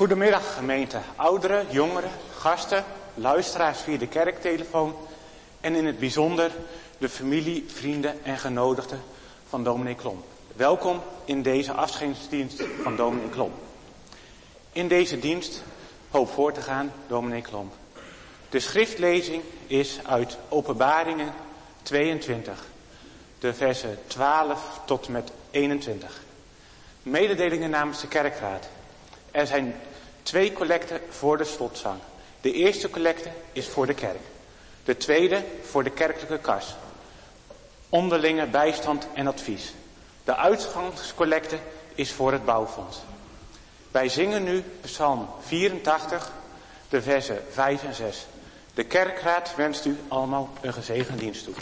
Goedemiddag gemeente, ouderen, jongeren, gasten, luisteraars via de kerktelefoon en in het bijzonder de familie, vrienden en genodigden van dominee Klomp. Welkom in deze afscheidsdienst van dominee Klomp. In deze dienst hoop voor te gaan dominee Klomp. De schriftlezing is uit Openbaringen 22, de versen 12 tot met 21. Mededelingen namens de kerkraad. Er zijn 2 collecten voor de slotzang. De eerste collecte is voor de kerk. De tweede voor de kerkelijke kas. Onderlinge bijstand en advies. De uitgangscollecte is voor het bouwfonds. Wij zingen nu Psalm 84, de versen 5 en 6. De kerkraad wenst u allemaal een gezegende dienst toe.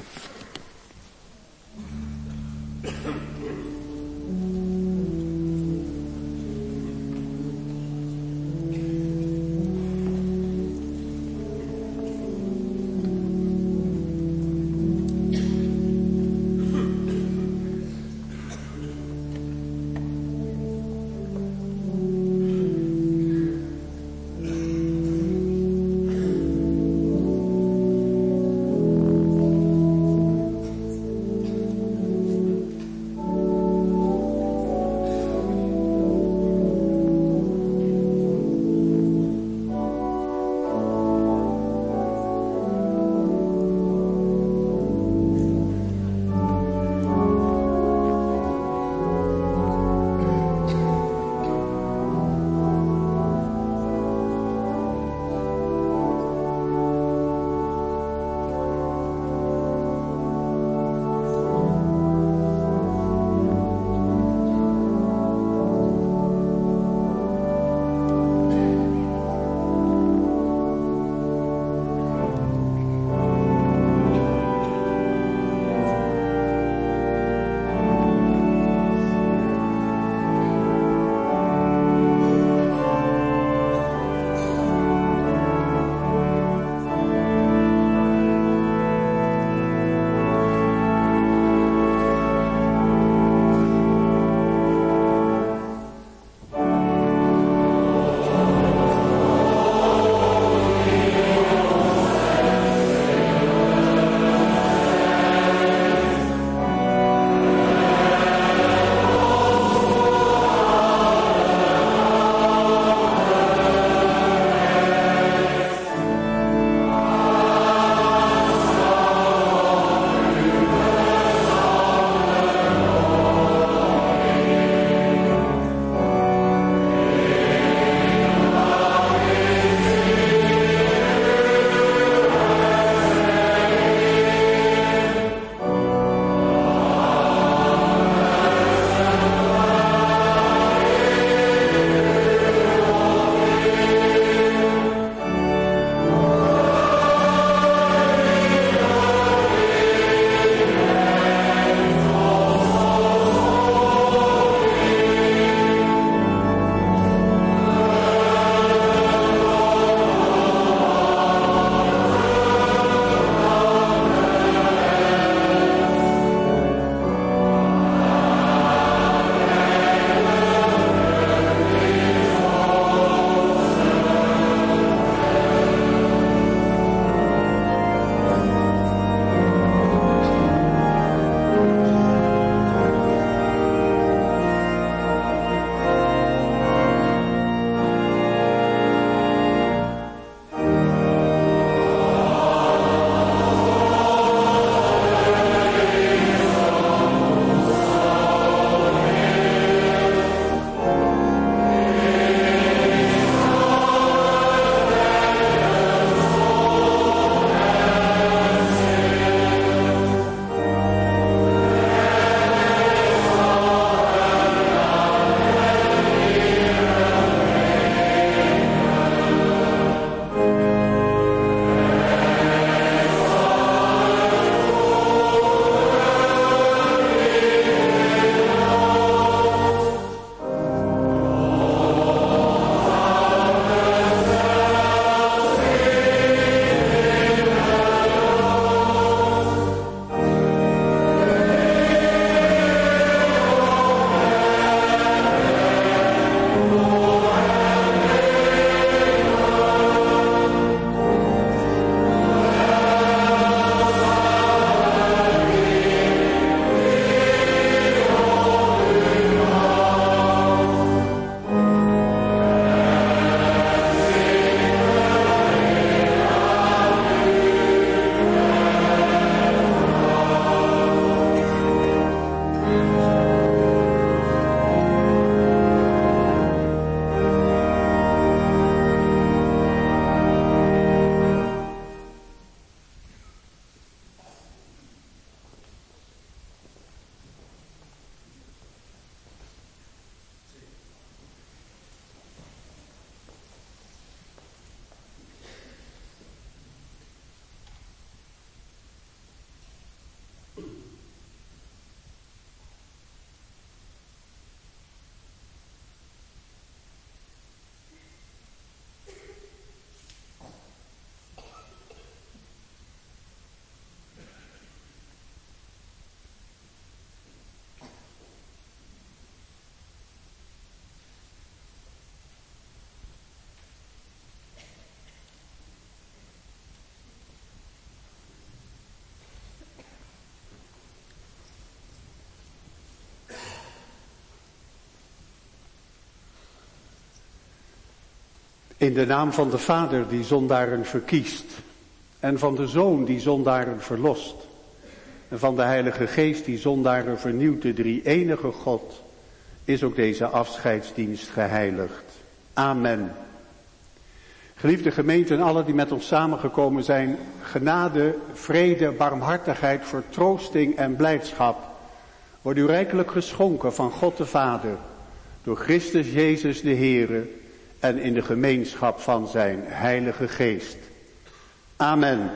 In de naam van de Vader die zondaren verkiest. En van de Zoon die zondaren verlost. En van de Heilige Geest die zondaren vernieuwt, de drie-enige God, is ook deze afscheidsdienst geheiligd. Amen. Geliefde gemeente en allen die met ons samengekomen zijn, genade, vrede, barmhartigheid, vertroosting en blijdschap wordt u rijkelijk geschonken van God de Vader, door Christus Jezus de Heere en in de gemeenschap van zijn Heilige Geest. Amen.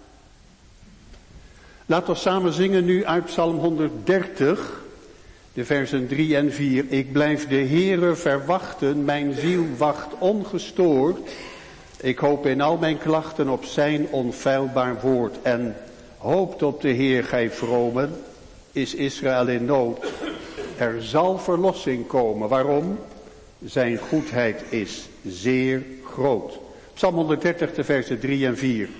Laten we samen zingen nu uit Psalm 130, de versen 3 en 4. Ik blijf de Heere verwachten, mijn ziel wacht ongestoord. Ik hoop in al mijn klachten op zijn onfeilbaar woord. En hoopt op de Heer, gij vromen, is Israël in nood. Er zal verlossing komen. Waarom? Zijn goedheid is zeer groot. Psalm 130, de versen 3 en 4.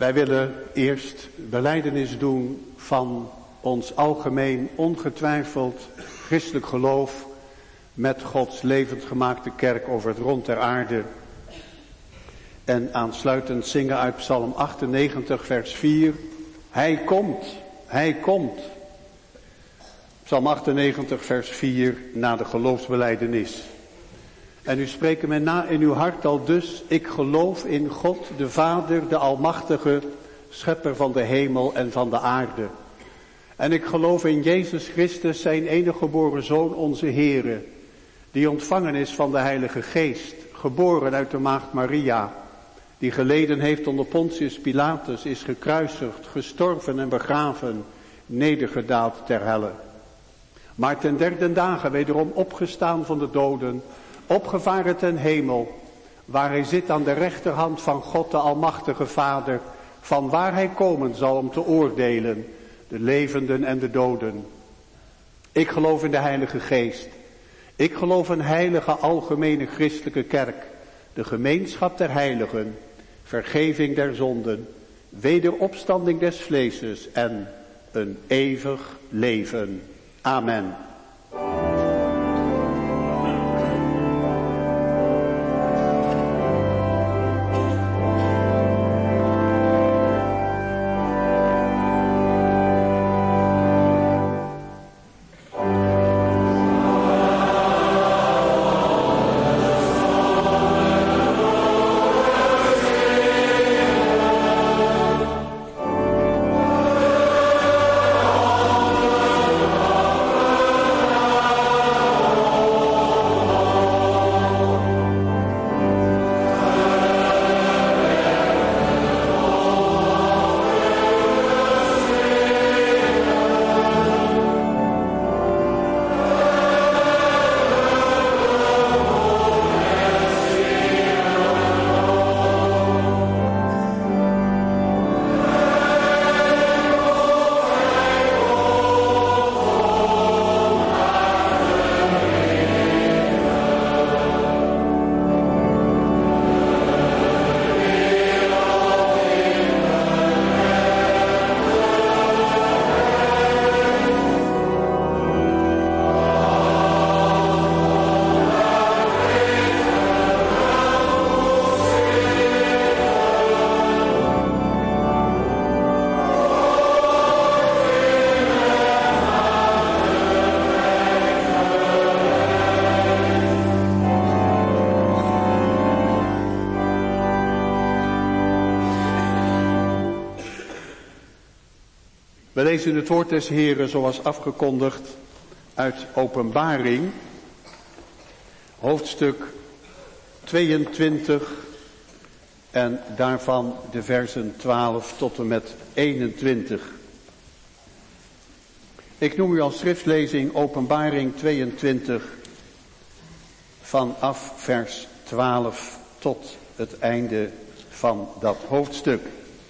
Wij willen eerst belijdenis doen van ons algemeen ongetwijfeld christelijk geloof met Gods levend gemaakte kerk over het rond der aarde. En aansluitend zingen uit Psalm 98 vers 4. Hij komt, hij komt. Psalm 98 vers 4 na de geloofsbelijdenis. En u spreekt mij na in uw hart al dus, ik geloof in God, de Vader, de Almachtige, schepper van de hemel en van de aarde. En ik geloof in Jezus Christus, zijn enige geboren Zoon, onze Heere, die ontvangen is van de Heilige Geest, geboren uit de maagd Maria, die geleden heeft onder Pontius Pilatus, is gekruisigd, gestorven en begraven, nedergedaald ter helle. Maar ten derde dagen wederom opgestaan van de doden, opgevaren ten hemel, waar hij zit aan de rechterhand van God de Almachtige Vader, van waar hij komen zal om te oordelen, de levenden en de doden. Ik geloof in de Heilige Geest. Ik geloof een heilige algemene christelijke kerk, de gemeenschap der heiligen, vergeving der zonden, wederopstanding des vleeses en een eeuwig leven. Amen. We lezen het woord des Heeren zoals afgekondigd uit Openbaring, hoofdstuk 22 en daarvan de versen 12 tot en met 21. Ik noem u als schriftlezing Openbaring 22 vanaf vers 12 tot het einde van dat hoofdstuk.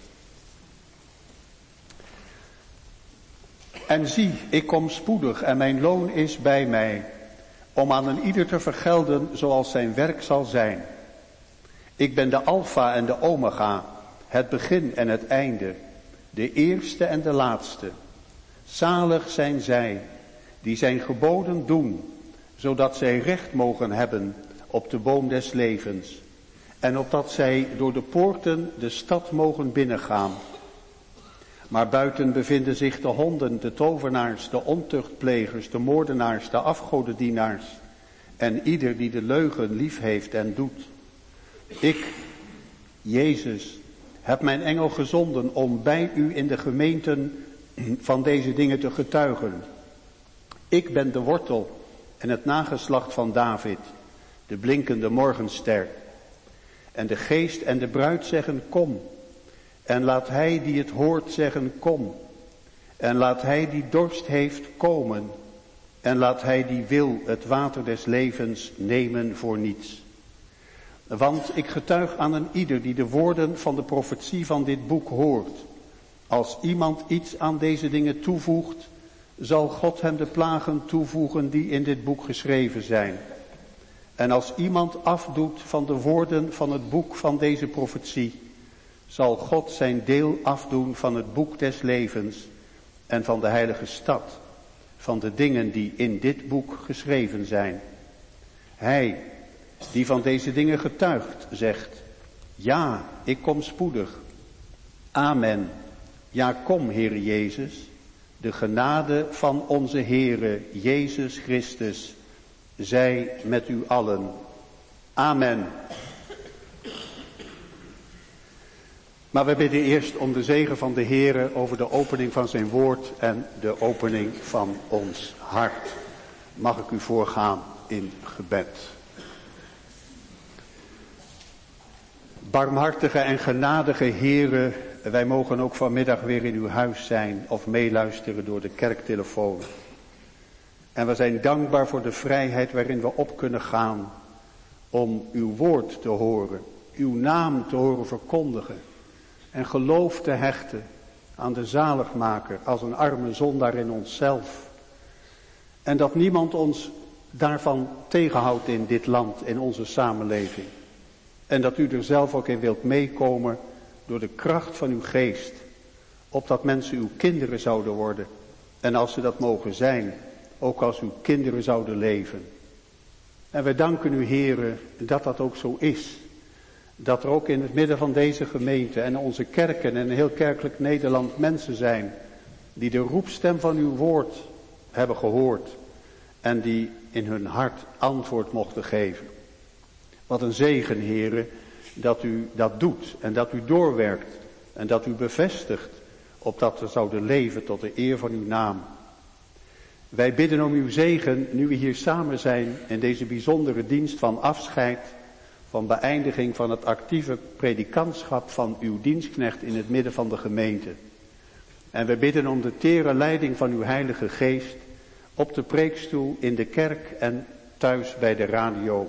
En zie, ik kom spoedig en mijn loon is bij mij, om aan een ieder te vergelden zoals zijn werk zal zijn. Ik ben de Alfa en de Omega, het begin en het einde, de eerste en de laatste. Zalig zijn zij, die zijn geboden doen, zodat zij recht mogen hebben op de boom des levens, en opdat zij door de poorten de stad mogen binnengaan. Maar buiten bevinden zich de honden, de tovenaars, de ontuchtplegers, de moordenaars, de afgodendienaars en ieder die de leugen lief heeft en doet. Ik, Jezus, heb mijn engel gezonden om bij u in de gemeenten van deze dingen te getuigen. Ik ben de wortel en het nageslacht van David, de blinkende morgenster. En de geest en de bruid zeggen kom. En laat hij die het hoort zeggen kom. En laat hij die dorst heeft komen. En laat hij die wil het water des levens nemen voor niets. Want ik getuig aan een ieder die de woorden van de profetie van dit boek hoort. Als iemand iets aan deze dingen toevoegt, zal God hem de plagen toevoegen die in dit boek geschreven zijn. En als iemand afdoet van de woorden van het boek van deze profetie, zal God zijn deel afdoen van het boek des levens en van de heilige stad, van de dingen die in dit boek geschreven zijn. Hij, die van deze dingen getuigt, zegt, ja, ik kom spoedig. Amen. Ja, kom, Heere Jezus. De genade van onze Heere Jezus Christus zij met u allen. Amen. Maar we bidden eerst om de zegen van de Heere over de opening van zijn woord en de opening van ons hart. Mag ik u voorgaan in gebed. Barmhartige en genadige Heere, wij mogen ook vanmiddag weer in uw huis zijn of meeluisteren door de kerktelefoon. En we zijn dankbaar voor de vrijheid waarin we op kunnen gaan om uw woord te horen, uw naam te horen verkondigen en geloof te hechten aan de zaligmaker als een arme zondaar in onszelf. En dat niemand ons daarvan tegenhoudt in dit land, in onze samenleving. En dat u er zelf ook in wilt meekomen door de kracht van uw geest, opdat mensen uw kinderen zouden worden. En als ze dat mogen zijn, ook als uw kinderen zouden leven. En wij danken u, Heere, dat dat ook zo is. Dat er ook in het midden van deze gemeente en onze kerken en heel kerkelijk Nederland mensen zijn die de roepstem van uw woord hebben gehoord en die in hun hart antwoord mochten geven. Wat een zegen, Heere, dat u dat doet en dat u doorwerkt en dat u bevestigt, opdat we zouden leven tot de eer van uw naam. Wij bidden om uw zegen, nu we hier samen zijn in deze bijzondere dienst van afscheid, van beëindiging van het actieve predikantschap van uw dienstknecht in het midden van de gemeente. En wij bidden om de tere leiding van uw Heilige Geest op de preekstoel, in de kerk en thuis bij de radio.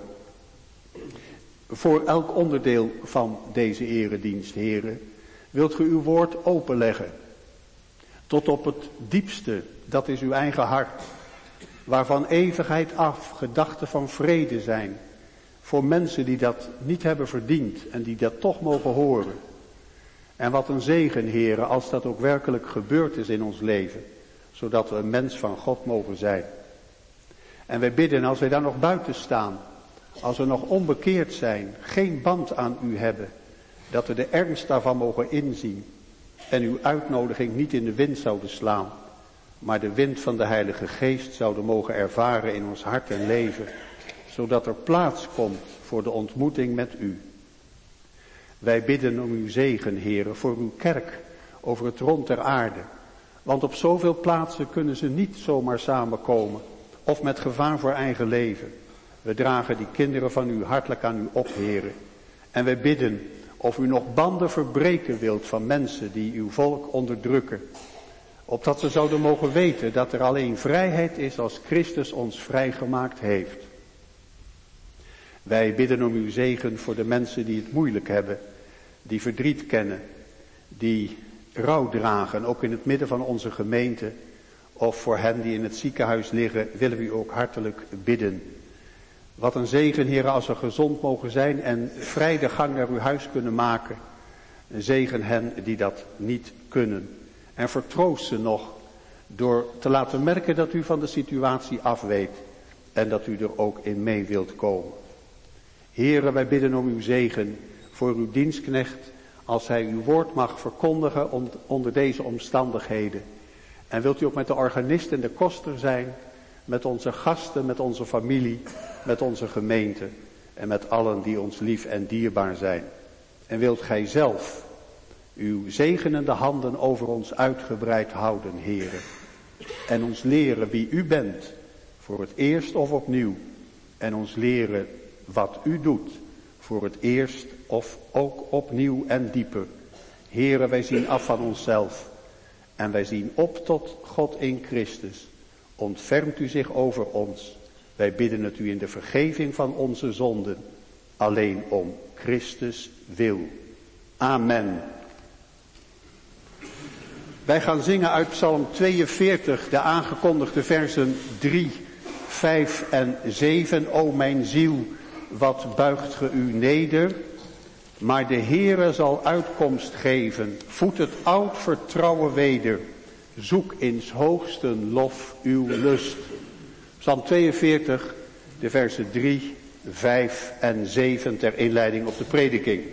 Voor elk onderdeel van deze eredienst, Heere, wilt u uw woord openleggen. Tot op het diepste, dat is uw eigen hart, waarvan eeuwigheid af gedachten van vrede zijn, voor mensen die dat niet hebben verdiend en die dat toch mogen horen. En wat een zegen, Heere, als dat ook werkelijk gebeurd is in ons leven, zodat we een mens van God mogen zijn. En wij bidden, als wij daar nog buiten staan, als we nog onbekeerd zijn, geen band aan u hebben, dat we de ernst daarvan mogen inzien en uw uitnodiging niet in de wind zouden slaan, maar de wind van de Heilige Geest zouden mogen ervaren in ons hart en leven, zodat er plaats komt voor de ontmoeting met u. Wij bidden om uw zegen, Heere, voor uw kerk over het rond der aarde. Want op zoveel plaatsen kunnen ze niet zomaar samenkomen of met gevaar voor eigen leven. We dragen die kinderen van u hartelijk aan u op, Heere. En wij bidden of u nog banden verbreken wilt van mensen die uw volk onderdrukken. Opdat ze zouden mogen weten dat er alleen vrijheid is als Christus ons vrijgemaakt heeft. Wij bidden om uw zegen voor de mensen die het moeilijk hebben, die verdriet kennen, die rouw dragen, ook in het midden van onze gemeente, of voor hen die in het ziekenhuis liggen, willen we u ook hartelijk bidden. Wat een zegen, Heere, als we gezond mogen zijn en vrij de gang naar uw huis kunnen maken. Zegen hen die dat niet kunnen. En vertroost ze nog door te laten merken dat u van de situatie afweet en dat u er ook in mee wilt komen. Heere, wij bidden om uw zegen voor uw dienstknecht als hij uw woord mag verkondigen onder deze omstandigheden. En wilt u ook met de organist en de koster zijn, met onze gasten, met onze familie, met onze gemeente en met allen die ons lief en dierbaar zijn. En wilt gij zelf uw zegenende handen over ons uitgebreid houden, Heere. En ons leren wie u bent, voor het eerst of opnieuw. En ons leren wat u doet, voor het eerst of ook opnieuw en dieper. Heere, wij zien af van onszelf. En wij zien op tot God in Christus. Ontfermt u zich over ons. Wij bidden het u in de vergeving van onze zonden. Alleen om Christus wil. Amen. Wij gaan zingen uit Psalm 42, de aangekondigde versen 3, 5 en 7. O mijn ziel, wat buigt ge u neder? Maar de Heere zal uitkomst geven, voed het oud vertrouwen weder. Zoek in 's hoogsten lof uw lust. Psalm 42, de versen 3, 5 en 7 ter inleiding op de prediking.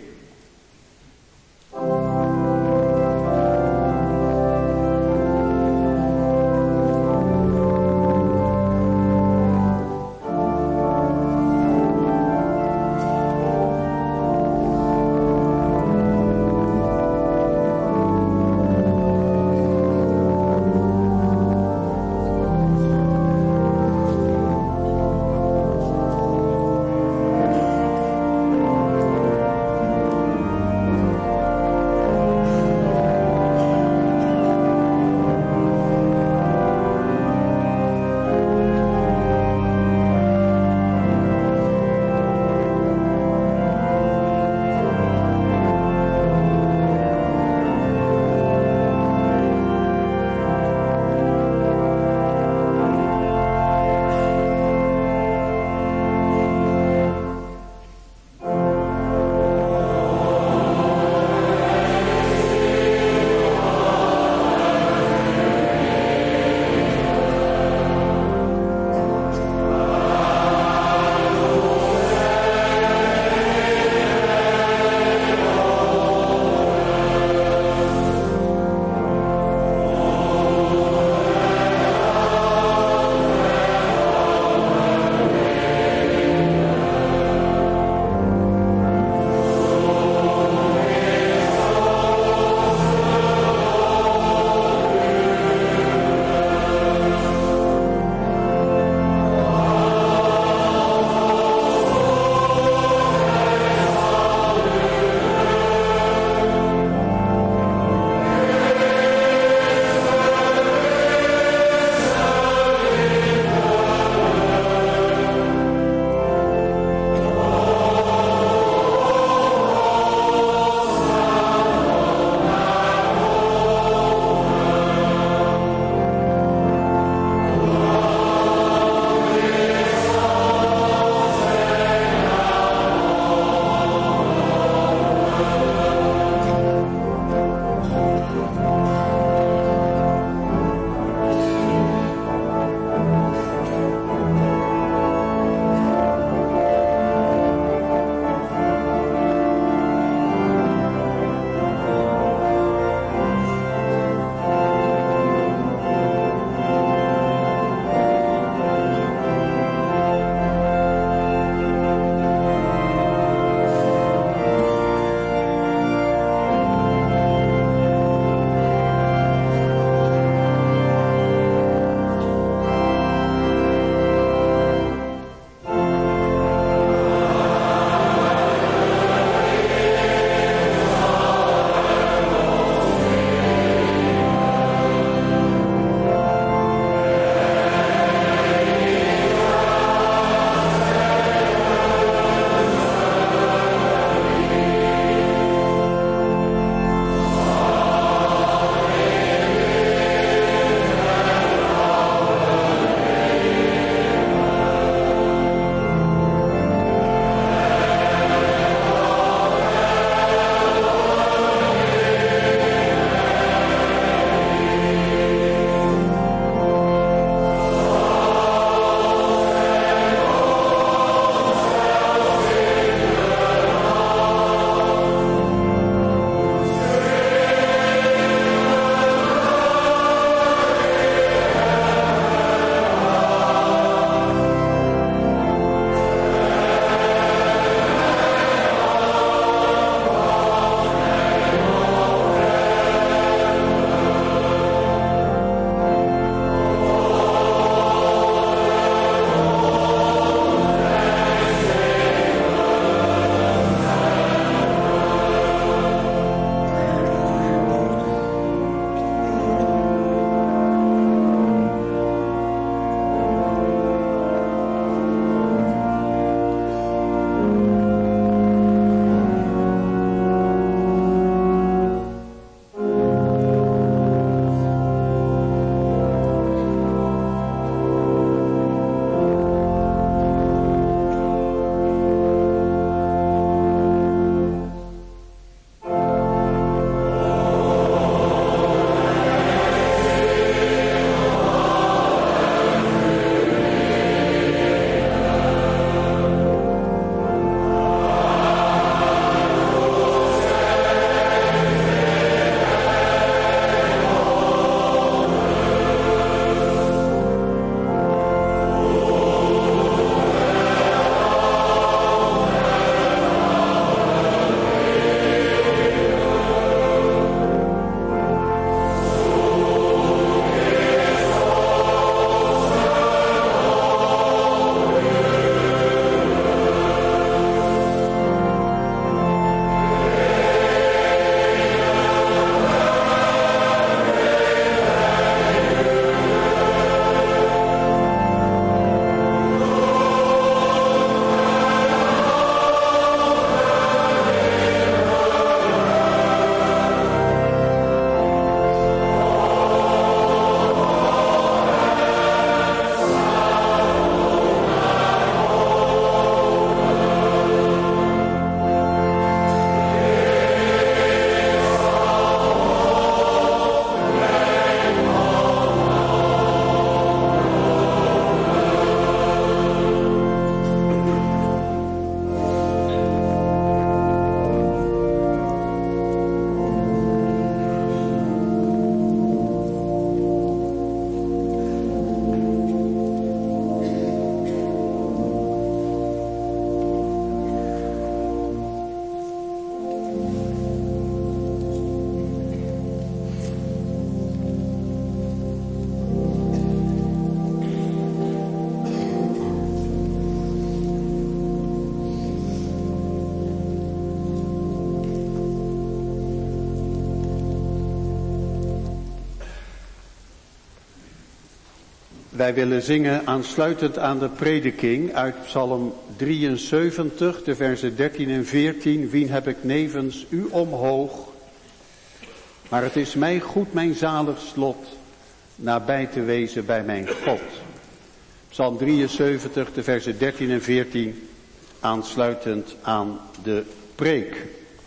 Wij willen zingen aansluitend aan de prediking uit Psalm 73, de versen 13 en 14. Wien heb ik nevens u omhoog? Maar het is mij goed, mijn zalig slot, nabij te wezen bij mijn God. Psalm 73, de versen 13 en 14, aansluitend aan de preek.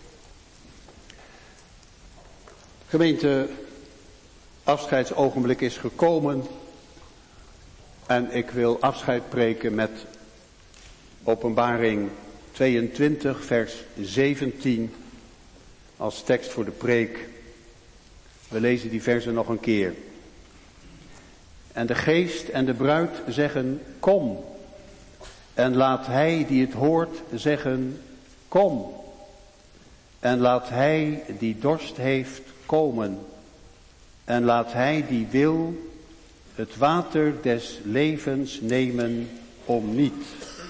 Gemeente, afscheidsogenblik is gekomen. En ik wil afscheid preken met Openbaring 22, vers 17 als tekst voor de preek. We lezen die versen nog een keer. En de geest en de bruid zeggen, kom. En laat hij die het hoort zeggen, kom. En laat hij die dorst heeft komen. En laat hij die wil het water des levens nemen om niet.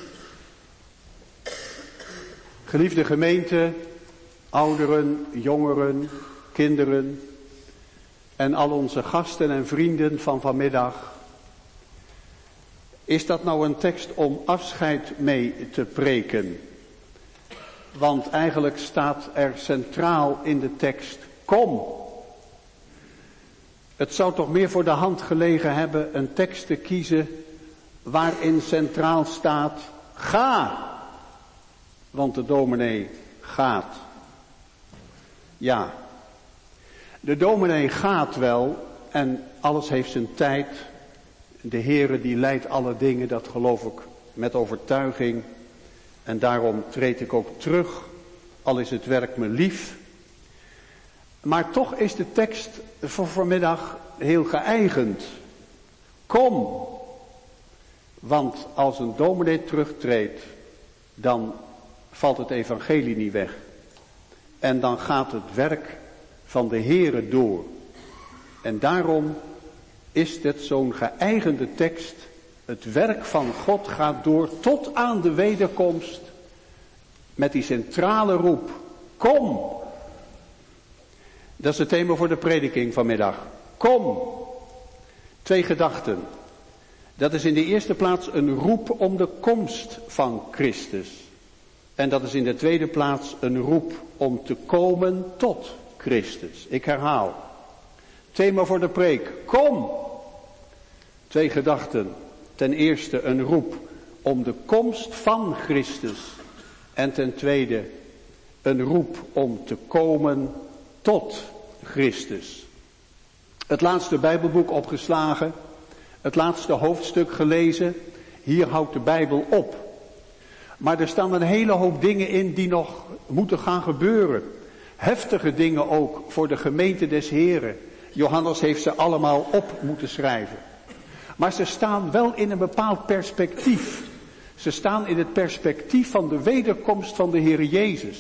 Geliefde gemeente, ouderen, jongeren, kinderen en al onze gasten en vrienden van vanmiddag. Is dat nou een tekst om afscheid mee te preken? Want eigenlijk staat er centraal in de tekst, kom. Het zou toch meer voor de hand gelegen hebben een tekst te kiezen waarin centraal staat, ga. Want de dominee gaat. Ja, de dominee gaat wel en alles heeft zijn tijd. De Heere die leidt alle dingen, dat geloof ik met overtuiging. En daarom treed ik ook terug, al is het werk me lief. Maar toch is de tekst voor vanmiddag heel geëigend. Kom, want als een dominee terugtreedt, dan valt het evangelie niet weg. En dan gaat het werk van de Heere door. En daarom is dit zo'n geëigende tekst. Het werk van God gaat door tot aan de wederkomst. Met die centrale roep, kom. Dat is het thema voor de prediking vanmiddag. Kom. 2 gedachten. Dat is in de eerste plaats een roep om de komst van Christus. En dat is in de tweede plaats een roep om te komen tot Christus. Ik herhaal. Thema voor de preek. Kom. 2 gedachten. Ten eerste een roep om de komst van Christus. En ten tweede een roep om te komen tot Christus. Het laatste Bijbelboek opgeslagen. Het laatste hoofdstuk gelezen. Hier houdt de Bijbel op. Maar er staan een hele hoop dingen in die nog moeten gaan gebeuren. Heftige dingen ook voor de gemeente des Heren. Johannes heeft ze allemaal op moeten schrijven. Maar ze staan wel in een bepaald perspectief. Ze staan in het perspectief van de wederkomst van de Heer Jezus.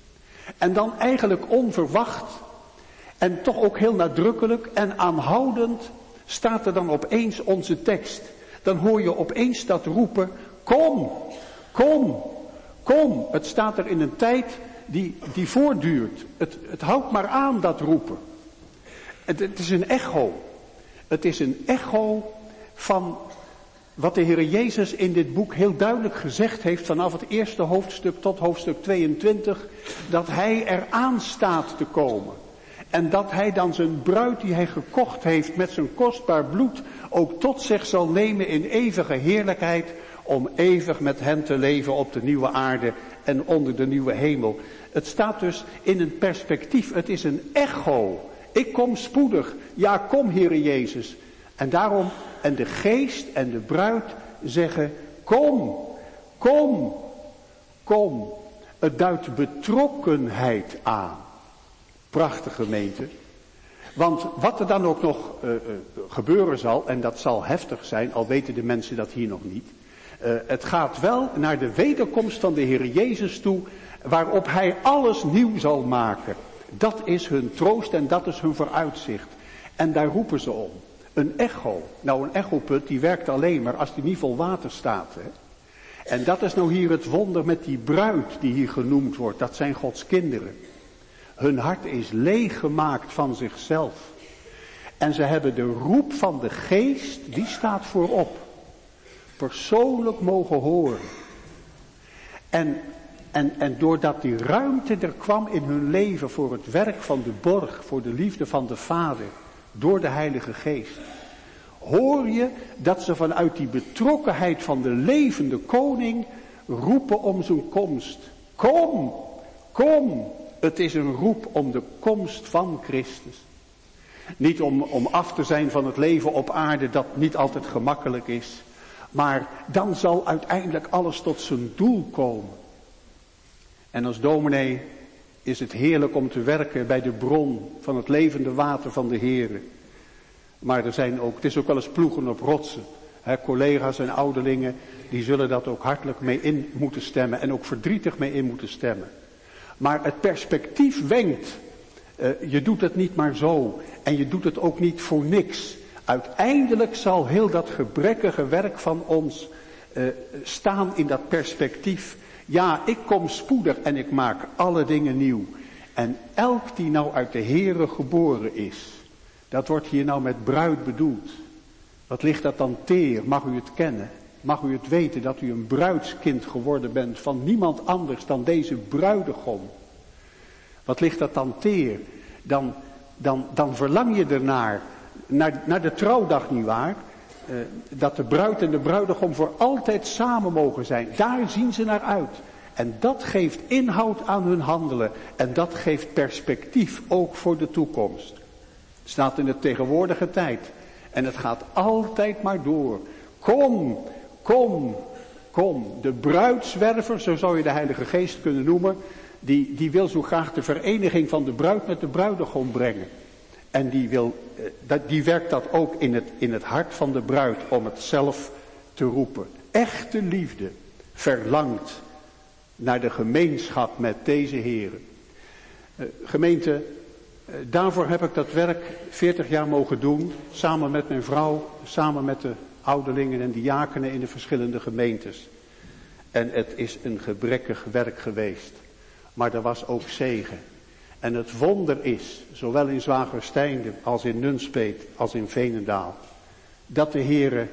En dan eigenlijk onverwacht en toch ook heel nadrukkelijk en aanhoudend staat er dan opeens onze tekst. Dan hoor je opeens dat roepen, kom, kom, kom. Het staat er in een tijd die voortduurt. Het houdt maar aan, dat roepen. Het is een echo. Het is een echo van wat de Heer Jezus in dit boek heel duidelijk gezegd heeft vanaf het eerste hoofdstuk tot hoofdstuk 22. Dat hij eraan staat te komen. En dat hij dan zijn bruid die hij gekocht heeft met zijn kostbaar bloed ook tot zich zal nemen in eeuwige heerlijkheid. Om eeuwig met hen te leven op de nieuwe aarde en onder de nieuwe hemel. Het staat dus in een perspectief. Het is een echo. Ik kom spoedig. Ja, kom Heere Jezus. En daarom, en de geest en de bruid zeggen, kom, kom, kom. Het duidt betrokkenheid aan. Prachtige gemeente. Want wat er dan ook nog gebeuren zal, en dat zal heftig zijn, al weten de mensen dat hier nog niet. Het gaat wel naar de wederkomst van de Heer Jezus toe, waarop hij alles nieuw zal maken. Dat is hun troost en dat is hun vooruitzicht. En daar roepen ze om. Een echo. Nou, een echoput die werkt alleen maar als die niet vol water staat. Hè? En dat is nou hier het wonder met die bruid die hier genoemd wordt. Dat zijn Gods kinderen. Hun hart is leeg gemaakt van zichzelf. En ze hebben de roep van de geest, die staat voorop. Persoonlijk mogen horen. En doordat die ruimte er kwam in hun leven voor het werk van de borg, voor de liefde van de Vader, door de Heilige Geest, hoor je dat ze vanuit die betrokkenheid van de levende koning roepen om zijn komst. Kom, kom. Het is een roep om de komst van Christus. Niet om af te zijn van het leven op aarde dat niet altijd gemakkelijk is. Maar dan zal uiteindelijk alles tot zijn doel komen. En als dominee is het heerlijk om te werken bij de bron van het levende water van de Heere. Maar het is ook wel eens ploegen op rotsen. Collega's en ouderlingen, die zullen dat ook hartelijk mee in moeten stemmen. En ook verdrietig mee in moeten stemmen. Maar het perspectief wenkt. Je doet het niet maar zo. En je doet het ook niet voor niks. Uiteindelijk zal heel dat gebrekkige werk van ons staan in dat perspectief. Ja, ik kom spoedig en ik maak alle dingen nieuw. En elk die nou uit de Heere geboren is, dat wordt hier nou met bruid bedoeld. Wat ligt dat dan teer? Mag u het kennen? Mag u het weten dat u een bruidskind geworden bent van niemand anders dan deze bruidegom? Wat ligt dat dan teer? Dan verlang je ernaar, naar de trouwdag nietwaar? Dat de bruid en de bruidegom voor altijd samen mogen zijn. Daar zien ze naar uit. En dat geeft inhoud aan hun handelen. En dat geeft perspectief ook voor de toekomst. Het staat in de tegenwoordige tijd. En het gaat altijd maar door. Kom, kom, kom. De bruidswerver, zo zou je de Heilige Geest kunnen noemen. Die wil zo graag de vereniging van de bruid met de bruidegom brengen. En die werkt dat ook in het hart van de bruid om het zelf te roepen. Echte liefde verlangt naar de gemeenschap met deze Heere. Gemeente, daarvoor heb ik dat werk 40 jaar mogen doen. Samen met mijn vrouw, samen met de ouderlingen en diakenen in de verschillende gemeentes. En het is een gebrekkig werk geweest. Maar er was ook zegen. En het wonder is, zowel in Zwagersteinde als in Nunspeet als in Veenendaal, dat de Heere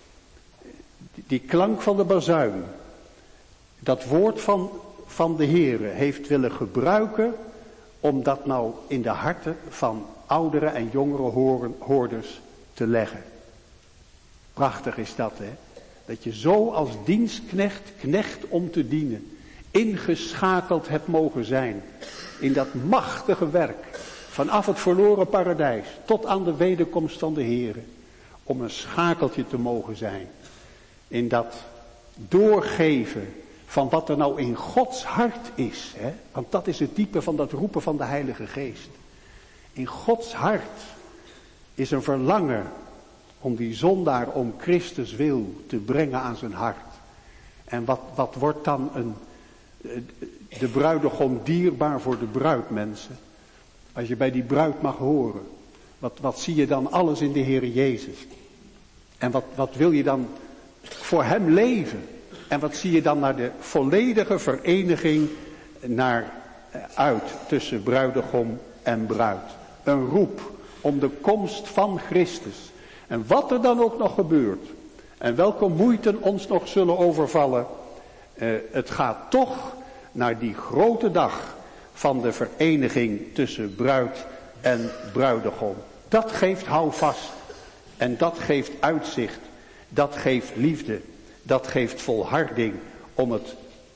die klank van de bazuin, dat woord van de Heere heeft willen gebruiken om dat nou in de harten van oudere en jongere hoorders te leggen. Prachtig is dat, hè? Dat je zo als dienstknecht, knecht om te dienen, ingeschakeld hebt mogen zijn in dat machtige werk, vanaf het verloren paradijs tot aan de wederkomst van de Heere, om een schakeltje te mogen zijn in dat doorgeven van wat er nou in Gods hart is, hè? Want dat is het diepe van dat roepen van de Heilige Geest. In Gods hart is een verlangen om die zondaar om Christus wil te brengen aan zijn hart. En wat wordt dan de bruidegom dierbaar voor de bruid, mensen? Als je bij die bruid mag horen, wat zie je dan alles in de Heere Jezus? En wat wil je dan voor hem leven? En wat zie je dan naar de volledige vereniging uit tussen bruidegom en bruid? Een roep om de komst van Christus. En wat er dan ook nog gebeurt. En welke moeiten ons nog zullen overvallen. Het gaat toch naar die grote dag van de vereniging tussen bruid en bruidegom. Dat geeft houvast. En dat geeft uitzicht. Dat geeft liefde. Dat geeft volharding om het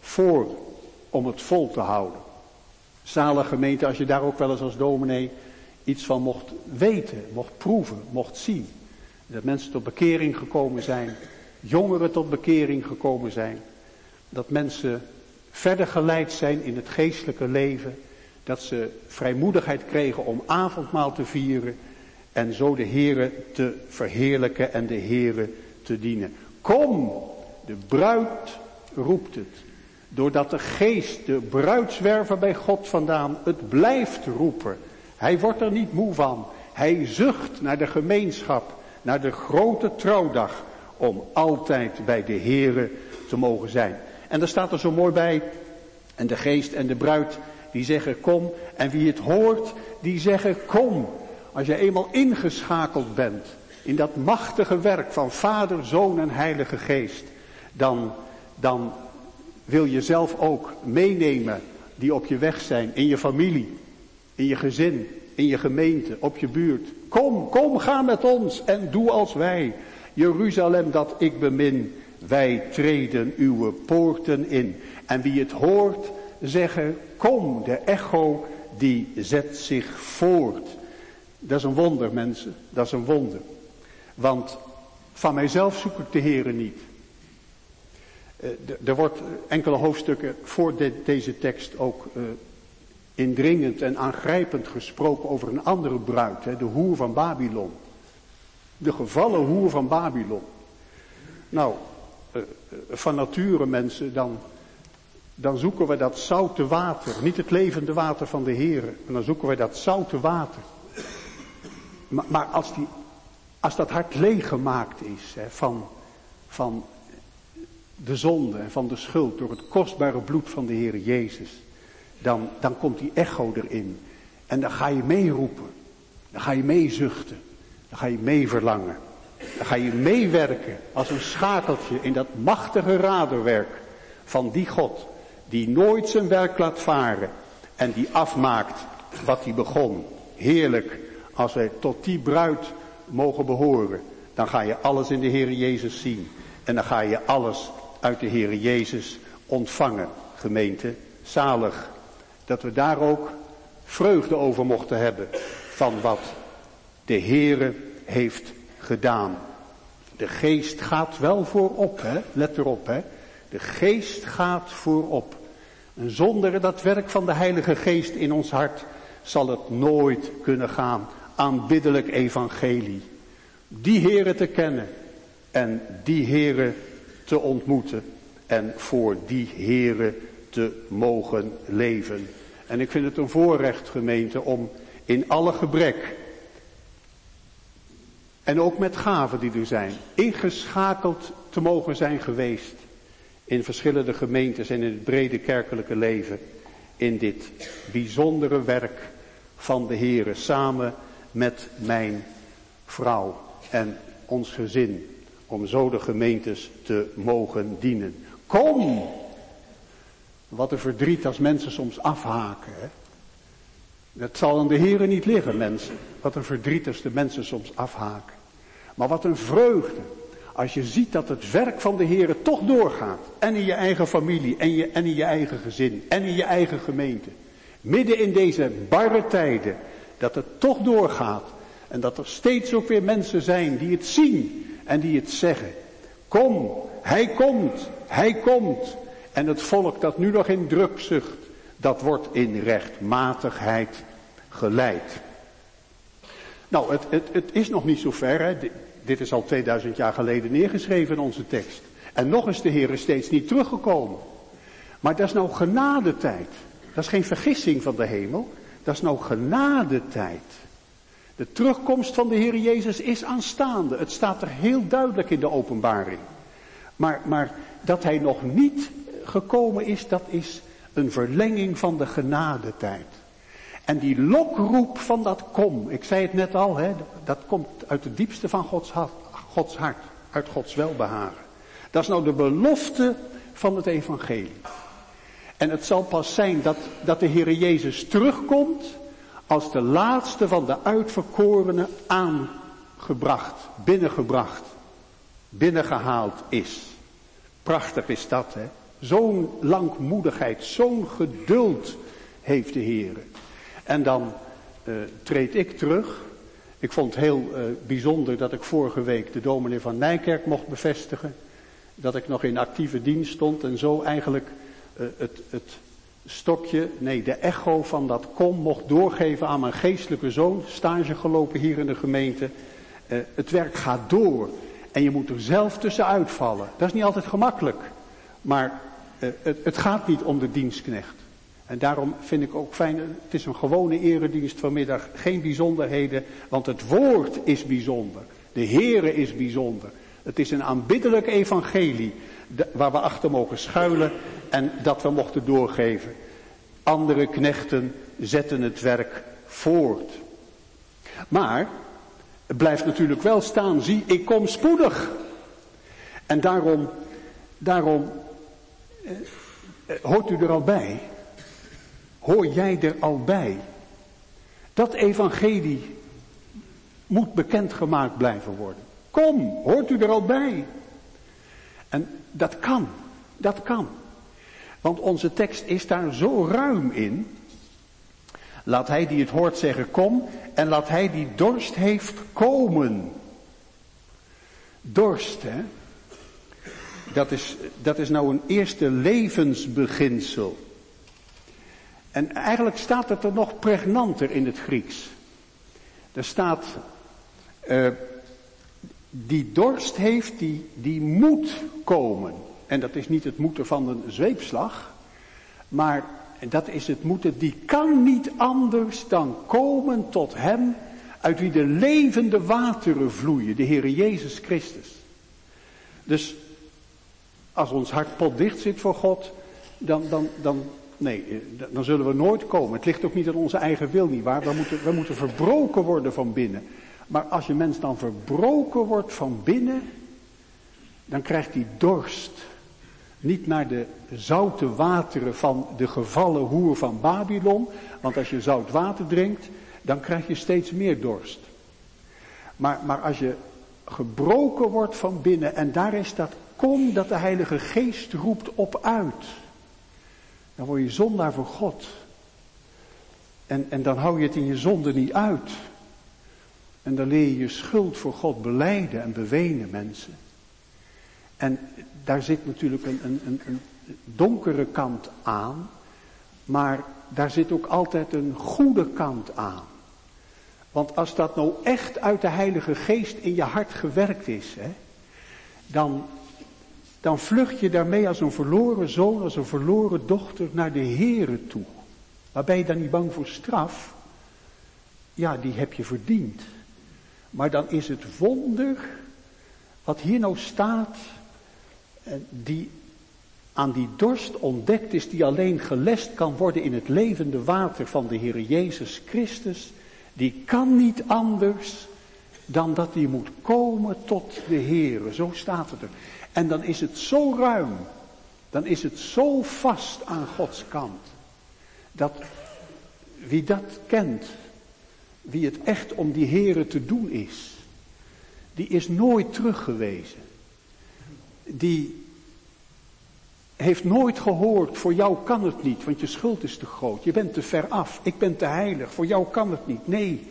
vol te houden. Zalige gemeente, als je daar ook wel eens als dominee iets van mocht weten, mocht proeven, mocht zien. Dat mensen tot bekering gekomen zijn. Jongeren tot bekering gekomen zijn. Dat mensen verder geleid zijn in het geestelijke leven. Dat ze vrijmoedigheid kregen om avondmaal te vieren. En zo de Heere te verheerlijken en de Heere te dienen. Kom, de bruid roept het. Doordat de geest, de bruidswerver bij God vandaan, het blijft roepen. Hij wordt er niet moe van. Hij zucht naar de gemeenschap, naar de grote trouwdag, om altijd bij de Heere te mogen zijn. En daar staat er zo mooi bij, en de geest en de bruid, die zeggen kom, en wie het hoort, die zeggen kom. als je eenmaal ingeschakeld bent in dat machtige werk van Vader, Zoon en Heilige Geest, dan wil je zelf ook meenemen die op je weg zijn, in je familie, in je gezin, in je gemeente, op je buurt. Kom, ga met ons en doe als wij. Jeruzalem dat ik bemin, wij treden uw poorten in. En wie het hoort zeggen, kom, de echo die zet zich voort. Dat is een wonder, mensen, dat is een wonder. Want van mijzelf zoek ik de Heere niet. Er wordt enkele hoofdstukken voor deze tekst ook indringend en aangrijpend gesproken over een andere bruid, de hoer van Babylon. De gevallen hoer van Babylon. Nou, van nature mensen, dan zoeken we dat zoute water, niet het levende water van de Heere, maar dan zoeken we dat zoute water. Maar als dat hart leeggemaakt is van de zonde en van de schuld door het kostbare bloed van de Heere Jezus, dan komt die echo erin. En dan ga je meeroepen, dan ga je meezuchten, dan ga je mee verlangen. Dan ga je meewerken als een schakeltje in dat machtige raderwerk van die God, die nooit zijn werk laat varen en die afmaakt wat hij begon. Heerlijk, als wij tot die bruid mogen behoren, dan ga je alles in de Heere Jezus zien. En dan ga je alles uit de Heere Jezus ontvangen, gemeente. Zalig dat we daar ook vreugde over mochten hebben van wat de Heere heeft gedaan. De geest gaat wel voorop, hè? Let erop, hè? De geest gaat voorop. En zonder dat werk van de Heilige Geest in ons hart zal het nooit kunnen gaan. Aanbiddelijk evangelie. Die Heere te kennen en die Heere te ontmoeten en voor die Heere te mogen leven. En ik vind het een voorrecht, gemeente, om in alle gebrek en ook met gaven die er zijn, ingeschakeld te mogen zijn geweest in verschillende gemeentes en in het brede kerkelijke leven, in dit bijzondere werk van de Heere, samen met mijn vrouw en ons gezin, om zo de gemeentes te mogen dienen. Kom! Wat een verdriet als mensen soms afhaken, hè? Het zal aan de Heere niet liggen, mensen. Wat een verdriet als de mensen soms afhaken. Maar wat een vreugde als je ziet dat het werk van de Heere toch doorgaat. En in je eigen familie, en in je eigen gezin, en in je eigen gemeente. Midden in deze barre tijden, dat het toch doorgaat. En dat er steeds ook weer mensen zijn die het zien en die het zeggen. Kom, hij komt, hij komt. En het volk dat nu nog in druipzucht, dat wordt in rechtmatigheid geleid. Nou, het is nog niet zo ver, hè. Dit is al 2000 jaar geleden neergeschreven in onze tekst. En nog is de Heer steeds niet teruggekomen. Maar dat is nou genadetijd. Dat is geen vergissing van de hemel. Dat is nou genadetijd. De terugkomst van de Heer Jezus is aanstaande. Het staat er heel duidelijk in de openbaring. Maar dat hij nog niet gekomen is, dat is een verlenging van de genadetijd. En die lokroep van dat kom, ik zei het net al, hè, dat komt uit het diepste van Gods hart, uit Gods welbehagen. Dat is nou de belofte van het evangelie. En het zal pas zijn dat de Heere Jezus terugkomt als de laatste van de uitverkorenen aangebracht, binnengehaald is. Prachtig is dat, hè. Zo'n langmoedigheid, zo'n geduld heeft de Heere. En dan treed ik terug. Ik vond het heel bijzonder dat ik vorige week de dominee van Nijkerk mocht bevestigen. Dat ik nog in actieve dienst stond en zo eigenlijk het stokje, de echo van dat kom mocht doorgeven aan mijn geestelijke zoon. Stage gelopen hier in de gemeente. Het werk gaat door en je moet er zelf tussenuit vallen. Dat is niet altijd gemakkelijk. Maar het gaat niet om de dienstknecht. En daarom vind ik ook fijn, het is een gewone eredienst vanmiddag, geen bijzonderheden, want het woord is bijzonder. De Heere is bijzonder. Het is een aanbiddelijk evangelie waar we achter mogen schuilen en dat we mochten doorgeven. Andere knechten zetten het werk voort. Maar het blijft natuurlijk wel staan, zie, ik kom spoedig. En daarom hoort u er al bij? Hoor jij er al bij? Dat evangelie moet bekendgemaakt blijven worden. Kom, hoort u er al bij? En dat kan. Want onze tekst is daar zo ruim in. Laat hij die het hoort zeggen, kom. En laat hij die dorst heeft, komen. Dorst, hè. Dat is nou een eerste levensbeginsel. En eigenlijk staat het er nog pregnanter in het Grieks. Er staat, die dorst heeft, die moet komen. En dat is niet het moeten van een zweepslag, maar dat is het moeten, die kan niet anders dan komen tot hem, uit wie de levende wateren vloeien, de Heere Jezus Christus. Dus als ons hart potdicht zit voor God, dan zullen we nooit komen. Het ligt ook niet aan onze eigen wil, nietwaar? We moeten verbroken worden van binnen. Maar als je mens dan verbroken wordt van binnen, dan krijgt hij dorst. Niet naar de zoute wateren van de gevallen hoer van Babylon. Want als je zout water drinkt, dan krijg je steeds meer dorst. Maar als je gebroken wordt van binnen, en daar is dat kom dat de Heilige Geest roept op uit. Dan word je zondaar voor God. En dan hou je het in je zonde niet uit. En dan leer je je schuld voor God belijden en bewenen, mensen. En daar zit natuurlijk een donkere kant aan. Maar daar zit ook altijd een goede kant aan. Want als dat nou echt uit de Heilige Geest in je hart gewerkt is, hè, dan vlucht je daarmee als een verloren zoon, als een verloren dochter naar de Here toe. Maar ben je dan niet bang voor straf? Ja, die heb je verdiend. Maar dan is het wonder, wat hier nou staat, die aan die dorst ontdekt is, die alleen gelest kan worden in het levende water van de Heere Jezus Christus, die kan niet anders dan dat die moet komen tot de Heere. Zo staat het er. En dan is het zo ruim, dan is het zo vast aan Gods kant, dat wie dat kent, wie het echt om die Heere te doen is, die is nooit teruggewezen. Die heeft nooit gehoord, voor jou kan het niet, want je schuld is te groot. Je bent te ver af, ik ben te heilig, voor jou kan het niet. Nee,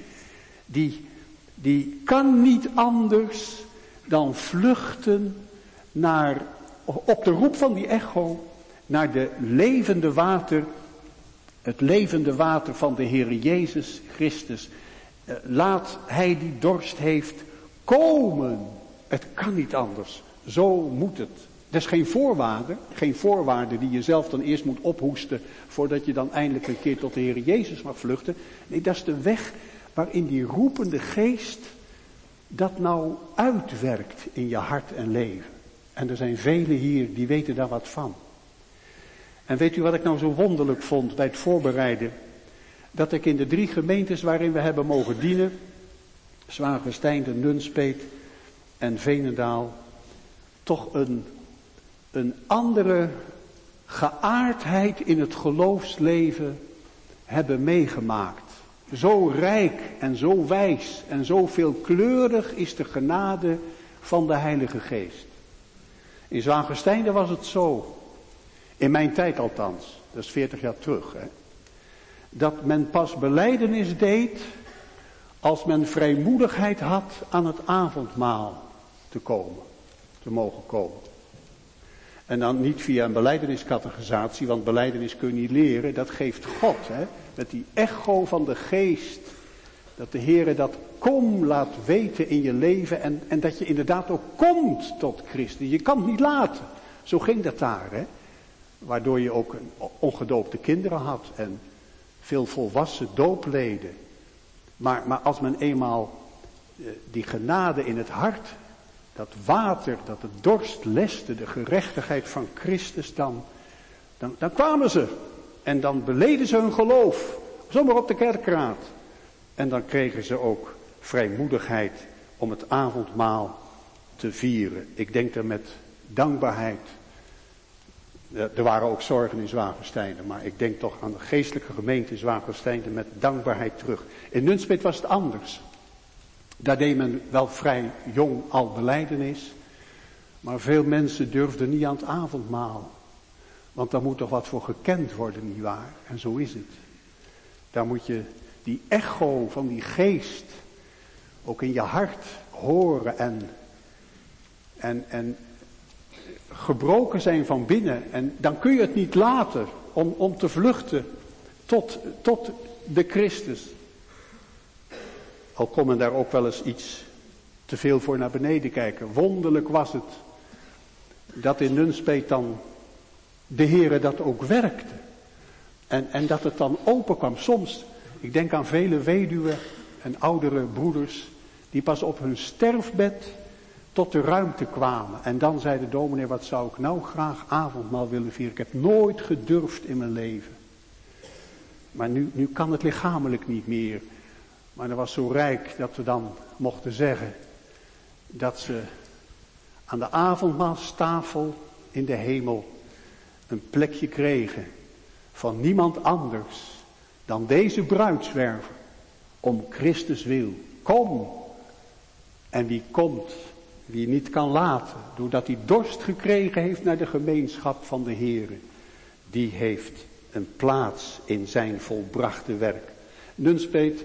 die kan niet anders dan vluchten naar, op de roep van die echo, naar de levende water, het levende water van de Heere Jezus Christus. Laat hij die dorst heeft komen. Het kan niet anders. Zo moet het. Dat is geen voorwaarde die je zelf dan eerst moet ophoesten voordat je dan eindelijk een keer tot de Heere Jezus mag vluchten. Nee, dat is de weg waarin die roepende geest dat nou uitwerkt in je hart en leven. En er zijn velen hier die weten daar wat van. En weet u wat ik nou zo wonderlijk vond bij het voorbereiden? Dat ik in de 3 gemeentes waarin we hebben mogen dienen, Zwaagwesteinde, Nunspeet en Veenendaal, toch een andere geaardheid in het geloofsleven hebben meegemaakt. Zo rijk en zo wijs en zo veelkleurig is de genade van de Heilige Geest. In Zwaagwesteinde was het zo, in mijn tijd althans, dat is 40 jaar terug, hè, dat men pas belijdenis deed als men vrijmoedigheid had aan het avondmaal te mogen komen. En dan niet via een belijdeniscatechisatie, want belijdenis kun je niet leren, dat geeft God, hè, met die echo van de geest, dat de Heere dat kom laat weten in je leven en dat je inderdaad ook komt tot Christus. Je kan het niet laten. Zo ging dat daar, hè. Waardoor je ook ongedoopte kinderen had en veel volwassen doopleden. Maar als men eenmaal die genade in het hart, dat water, dat de dorst leste, de gerechtigheid van Christus, dan kwamen ze. En dan beleden ze hun geloof. Zomaar op de kerkraad. En dan kregen ze ook vrijmoedigheid om het avondmaal te vieren. Ik denk er met dankbaarheid. Er waren ook zorgen in Zwaagwesteinde, maar ik denk toch aan de geestelijke gemeente in Zwaagwesteinde met dankbaarheid terug. In Nunspeet was het anders. Daar deed men wel vrij jong al belijdenis, maar veel mensen durfden niet aan het avondmaal. Want daar moet toch wat voor gekend worden, nietwaar? En zo is het. Daar moet je die echo van die geest ook in je hart horen en gebroken zijn van binnen. En dan kun je het niet laten om te vluchten tot de Christus. Al kon men daar ook wel eens iets te veel voor naar beneden kijken. Wonderlijk was het dat in Nunspeet dan de Heere dat ook werkte. En dat het dan open kwam. Soms, ik denk aan vele weduwen en oudere broeders die pas op hun sterfbed tot de ruimte kwamen. En dan zei de dominee, wat zou ik nou graag avondmaal willen vieren. Ik heb nooit gedurfd in mijn leven. Maar nu kan het lichamelijk niet meer. Maar dat was zo rijk dat we dan mochten zeggen dat ze aan de avondmaalstafel in de hemel een plekje kregen van niemand anders dan deze bruidswerver om Christus wil. Kom! En wie komt, wie niet kan laten, doordat hij dorst gekregen heeft naar de gemeenschap van de Heere, die heeft een plaats in zijn volbrachte werk. Nunspeet,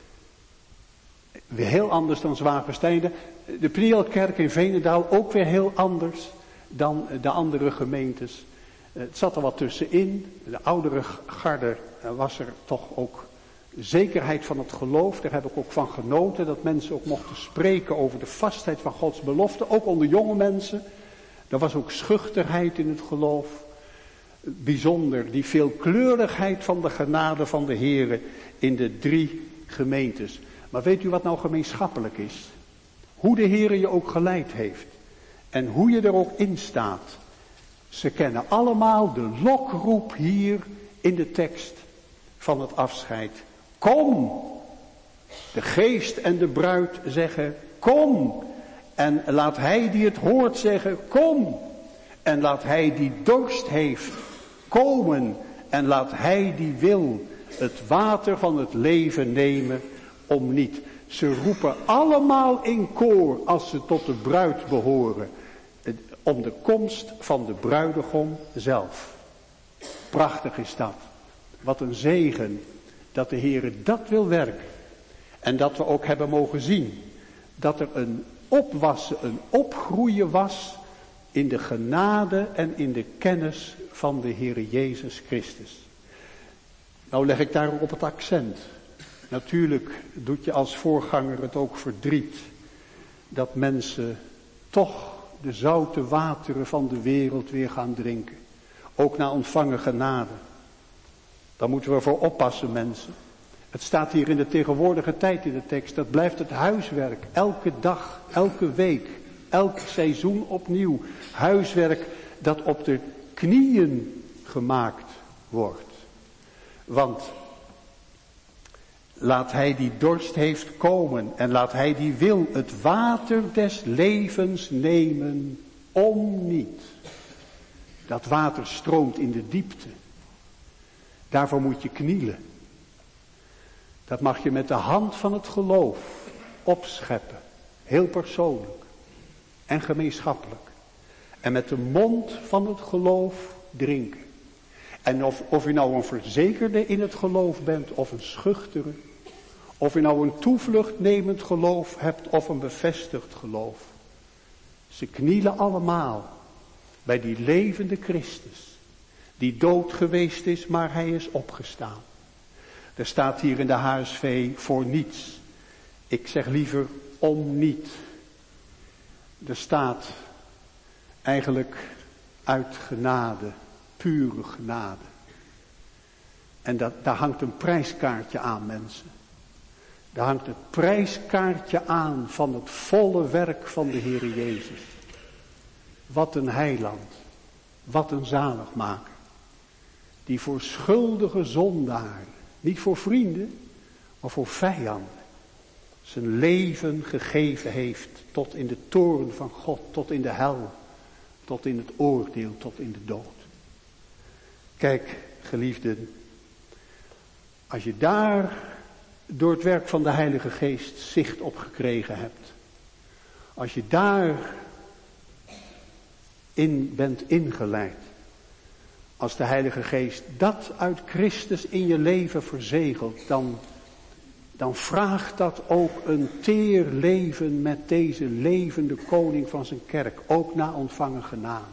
weer heel anders dan Zwaagwesteinde. De Prielkerk in Veenendaal ook weer heel anders dan de andere gemeentes. Het zat er wat tussenin. De oudere garde was er toch ook zekerheid van het geloof. Daar heb ik ook van genoten. Dat mensen ook mochten spreken over de vastheid van Gods belofte. Ook onder jonge mensen. Er was ook schuchterheid in het geloof. Bijzonder die veelkleurigheid van de genade van de Heere in de 3 gemeentes. Maar weet u wat nou gemeenschappelijk is? Hoe de Heere je ook geleid heeft. En hoe je er ook in staat. Ze kennen allemaal de lokroep hier in de tekst van het afscheid. Kom! De geest en de bruid zeggen kom! En laat hij die het hoort zeggen kom! En laat hij die dorst heeft komen! En laat hij die wil het water van het leven nemen om niet. Ze roepen allemaal in koor als ze tot de bruid behoren. Om de komst van de bruidegom zelf. Prachtig is dat. Wat een zegen dat de Heere dat wil werken. En dat we ook hebben mogen zien. Dat er een opwassen, een opgroeien was in de genade en in de kennis van de Heere Jezus Christus. Nou leg ik daar ook op het accent. Natuurlijk doet je als voorganger het ook verdriet. Dat mensen toch de zoute wateren van de wereld weer gaan drinken. Ook na ontvangen genade. Daar moeten we voor oppassen, mensen. Het staat hier in de tegenwoordige tijd in de tekst. Dat blijft het huiswerk. Elke dag, elke week, elk seizoen opnieuw. Huiswerk dat op de knieën gemaakt wordt. Want laat hij die dorst heeft komen en laat hij die wil het water des levens nemen om niet. Dat water stroomt in de diepte. Daarvoor moet je knielen. Dat mag je met de hand van het geloof opscheppen. Heel persoonlijk en gemeenschappelijk. En met de mond van het geloof drinken. En of je nou een verzekerde in het geloof bent of een schuchtere. Of je nou een toevlucht nemend geloof hebt of een bevestigd geloof. Ze knielen allemaal bij die levende Christus. Die dood geweest is, maar hij is opgestaan. Er staat hier in de HSV voor niets. Ik zeg liever om niet. Er staat eigenlijk uit genade, pure genade. En daar hangt een prijskaartje aan, mensen. Daar hangt het prijskaartje aan van het volle werk van de Heere Jezus. Wat een heiland. Wat een zaligmaker. Die voor schuldige zondaren, niet voor vrienden, maar voor vijanden zijn leven gegeven heeft tot in de toorn van God, tot in de hel, tot in het oordeel, tot in de dood. Kijk, geliefden, als je daar door het werk van de Heilige Geest zicht op gekregen hebt, als je daar in bent ingeleid, als de Heilige Geest dat uit Christus in je leven verzegelt, dan vraagt dat ook een teer leven met deze levende koning van zijn kerk, ook na ontvangen genade.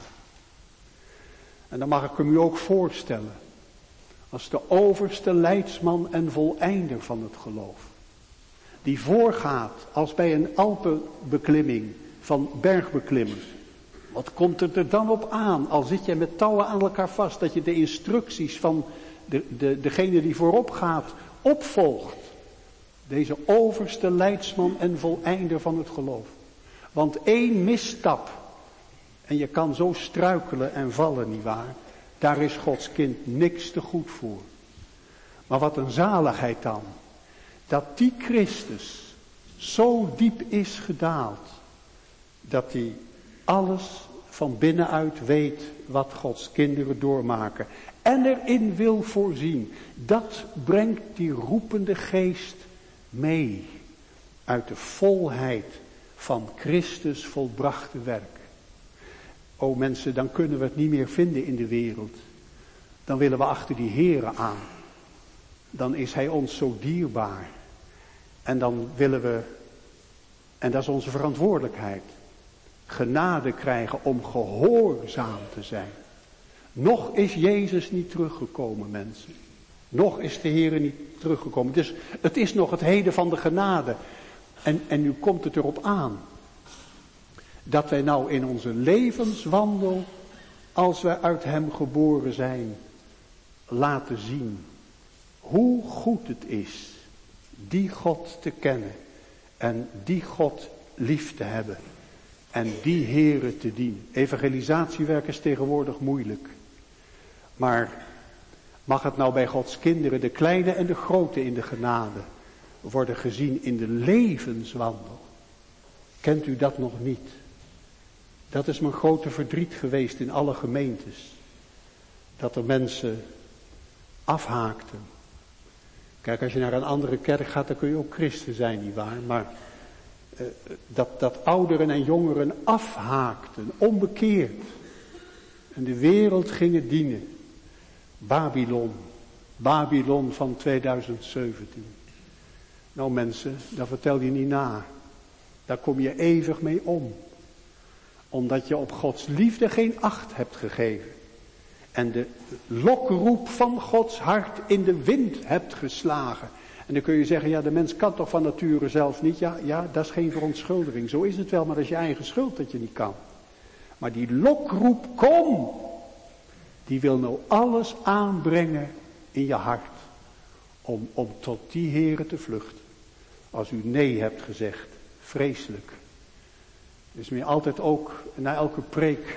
En dan mag ik hem u ook voorstellen, als de overste leidsman en voleinder van het geloof, die voorgaat als bij een Alpenbeklimming van bergbeklimmers. Wat komt er dan op aan, al zit je met touwen aan elkaar vast, dat je de instructies van degene die voorop gaat opvolgt. Deze overste leidsman en voleinder van het geloof. Want 1 misstap, en je kan zo struikelen en vallen, nietwaar? Daar is Gods kind niks te goed voor. Maar wat een zaligheid dan, dat die Christus zo diep is gedaald, dat hij alles van binnenuit weet wat Gods kinderen doormaken. En erin wil voorzien. Dat brengt die roepende geest mee. Uit de volheid van Christus volbrachte werk. O mensen, dan kunnen we het niet meer vinden in de wereld. Dan willen we achter die Here aan. Dan is hij ons zo dierbaar. En dan willen we, en dat is onze verantwoordelijkheid, genade krijgen om gehoorzaam te zijn. Nog is Jezus niet teruggekomen, mensen. Nog is de Heer niet teruggekomen. Dus het is nog het heden van de genade. En nu komt het erop aan dat wij nou in onze levenswandel, als wij uit hem geboren zijn, laten zien hoe goed het is die God te kennen en die God lief te hebben en die Here te dienen. Evangelisatiewerk is tegenwoordig moeilijk. Maar mag het nou bij Gods kinderen, de kleine en de grote in de genade, worden gezien in de levenswandel? Kent u dat nog niet? Dat is mijn grote verdriet geweest in alle gemeentes. Dat er mensen afhaakten. Kijk, als je naar een andere kerk gaat, dan kun je ook christen zijn, nietwaar? Maar dat ouderen en jongeren afhaakten, onbekeerd. En de wereld gingen dienen. Babylon van 2017. Nou mensen, dat vertel je niet na. Daar kom je eeuwig mee om. Omdat je op Gods liefde geen acht hebt gegeven. En de lokroep van Gods hart in de wind hebt geslagen. En dan kun je zeggen, ja, de mens kan toch van nature zelf niet. Ja, dat is geen verontschuldiging. Zo is het wel, maar dat is je eigen schuld dat je niet kan. Maar die lokroep, kom. Die wil nou alles aanbrengen in je hart. Om tot die Here te vluchten. Als u nee hebt gezegd, vreselijk. Het is mij altijd ook na elke preek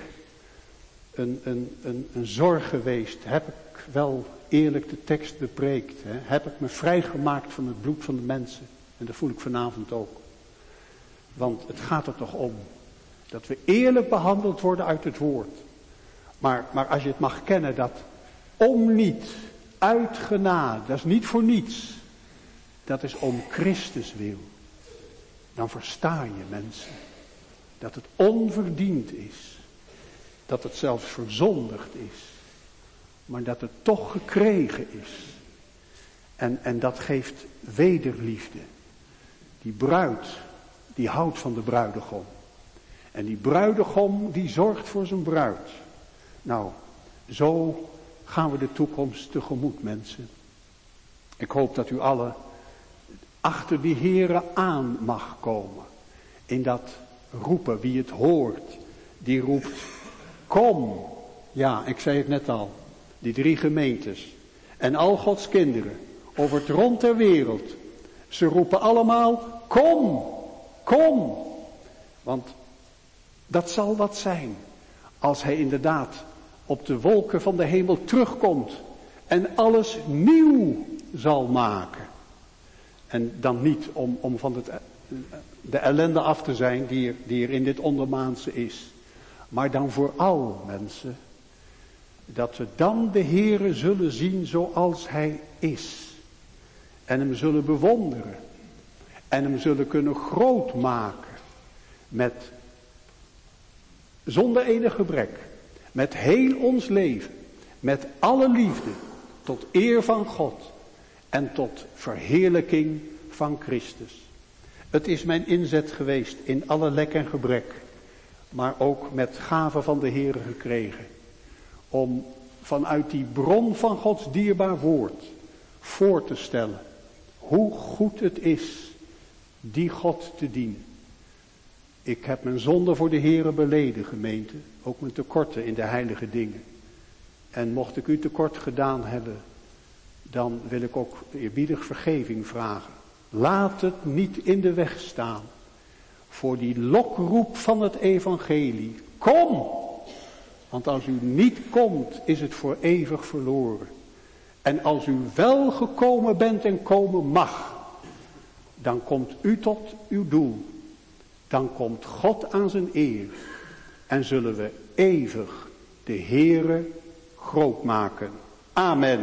een zorg geweest. Heb ik wel eerlijk de tekst bepreekt? Hè? Heb ik me vrijgemaakt van het bloed van de mensen? En dat voel ik vanavond ook. Want het gaat er toch om. Dat we eerlijk behandeld worden uit het woord. Maar als je het mag kennen dat om niet, uit genade, dat is niet voor niets. Dat is om Christus wil. Dan versta je mensen. Dat het onverdiend is. Dat het zelfs verzondigd is. Maar dat het toch gekregen is. En dat geeft wederliefde. Die bruid, die houdt van de bruidegom. En die bruidegom, die zorgt voor zijn bruid. Nou, zo gaan we de toekomst tegemoet, mensen. Ik hoop dat u allen achter die Here aan mag komen. In dat roepen, wie het hoort, die roept, kom. Ja, ik zei het net al, die 3 gemeentes en al Gods kinderen over het rond der wereld. Ze roepen allemaal, kom, kom. Want dat zal wat zijn als hij inderdaad op de wolken van de hemel terugkomt en alles nieuw zal maken. En dan niet om van de ellende af te zijn die er in dit ondermaanse is. Maar dan vooral, mensen, dat we dan de Heere zullen zien zoals Hij is. En Hem zullen bewonderen. En Hem zullen kunnen groot maken. Zonder enig gebrek. Met heel ons leven. Met alle liefde. Tot eer van God. En tot verheerlijking van Christus. Het is mijn inzet geweest in alle lek en gebrek. Maar ook met gaven van de Heere gekregen. Om vanuit die bron van Gods dierbaar woord voor te stellen. Hoe goed het is die God te dienen. Ik heb mijn zonde voor de Heere beleden, gemeente. Ook mijn tekorten in de heilige dingen. En mocht ik u tekort gedaan hebben, dan wil ik ook eerbiedig vergeving vragen. Laat het niet in de weg staan voor die lokroep van het evangelie. Kom! Want als u niet komt, is het voor eeuwig verloren. En als u wel gekomen bent en komen mag, dan komt u tot uw doel. Dan komt God aan zijn eer. En zullen we eeuwig de Heere groot maken. Amen.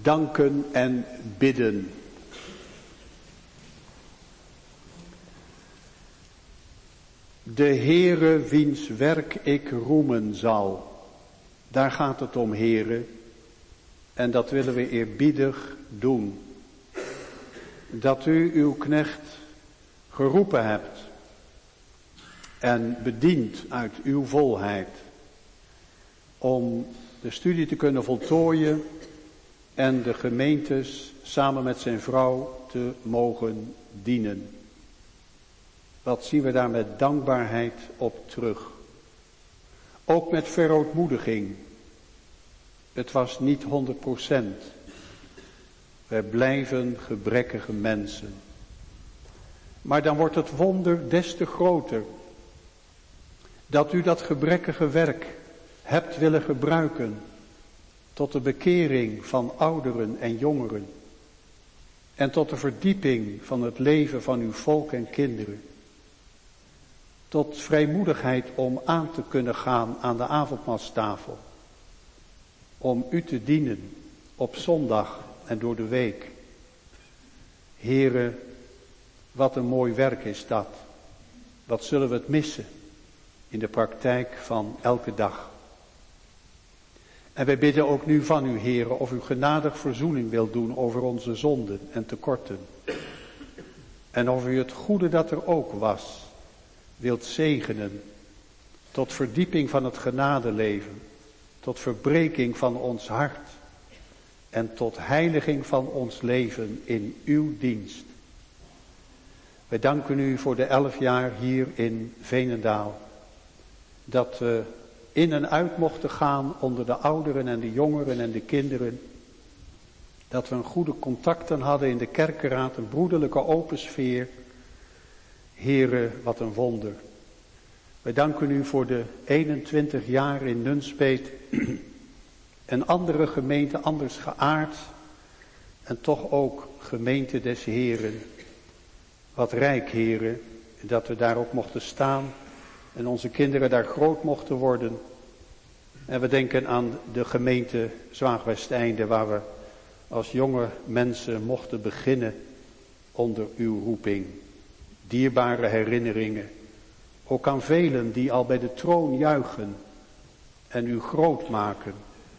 danken en bidden. De Heere wiens werk ik roemen zal. Daar gaat het om, Heere. En dat willen we eerbiedig doen. Dat u uw knecht geroepen hebt en bedient uit uw volheid. Om de studie te kunnen voltooien en de gemeentes samen met zijn vrouw te mogen dienen. Wat zien we daar met dankbaarheid op terug. Ook met verootmoediging. Het was niet 100%. Wij blijven gebrekkige mensen. Maar dan wordt het wonder des te groter. Dat u dat gebrekkige werk hebt willen gebruiken tot de bekering van ouderen en jongeren. En tot de verdieping van het leven van uw volk en kinderen. Tot vrijmoedigheid om aan te kunnen gaan aan de avondmaalstafel. Om u te dienen op zondag en door de week. Heere, wat een mooi werk is dat. Wat zullen we het missen in de praktijk van elke dag. En wij bidden ook nu van u, Heere, of u genadig verzoening wilt doen over onze zonden en tekorten. En of u het goede dat er ook was, wilt zegenen, tot verdieping van het genadeleven, tot verbreking van ons hart en tot heiliging van ons leven in uw dienst. Wij danken u voor de 11 jaar hier in Veenendaal, dat we in en uit mochten gaan onder de ouderen en de jongeren en de kinderen, dat we een goede contacten hadden in de kerkenraad, een broederlijke open sfeer. Heere, wat een wonder. Wij danken u voor de 21 jaar in Nunspeet. Een andere gemeente, anders geaard. En toch ook gemeente des Heren. Wat rijk, Heere, dat we daar ook mochten staan. En onze kinderen daar groot mochten worden. En we denken aan de gemeente Zwaagwesteinde, waar we als jonge mensen mochten beginnen onder uw roeping. Dierbare herinneringen, ook aan velen die al bij de troon juichen en u groot maken.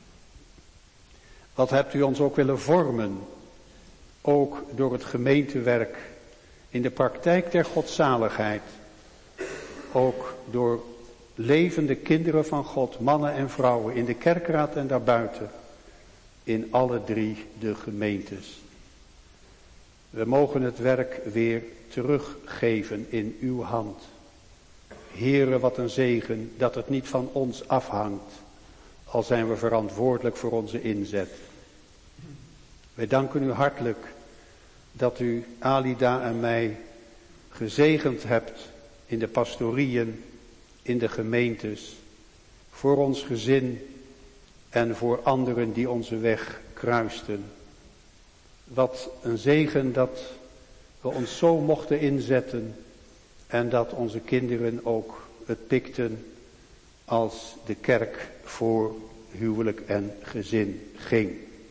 Wat hebt u ons ook willen vormen, ook door het gemeentewerk in de praktijk der godzaligheid. Ook door levende kinderen van God, mannen en vrouwen, in de kerkraad en daarbuiten, in alle 3 de gemeentes. We mogen het werk weer teruggeven in uw hand. Heere, wat een zegen dat het niet van ons afhangt, al zijn we verantwoordelijk voor onze inzet. Wij danken u hartelijk dat u Alida en mij gezegend hebt in de pastorieën, in de gemeentes, voor ons gezin en voor anderen die onze weg kruisten. Wat een zegen dat we ons zo mochten inzetten en dat onze kinderen ook het pikten als de kerk voor huwelijk en gezin ging.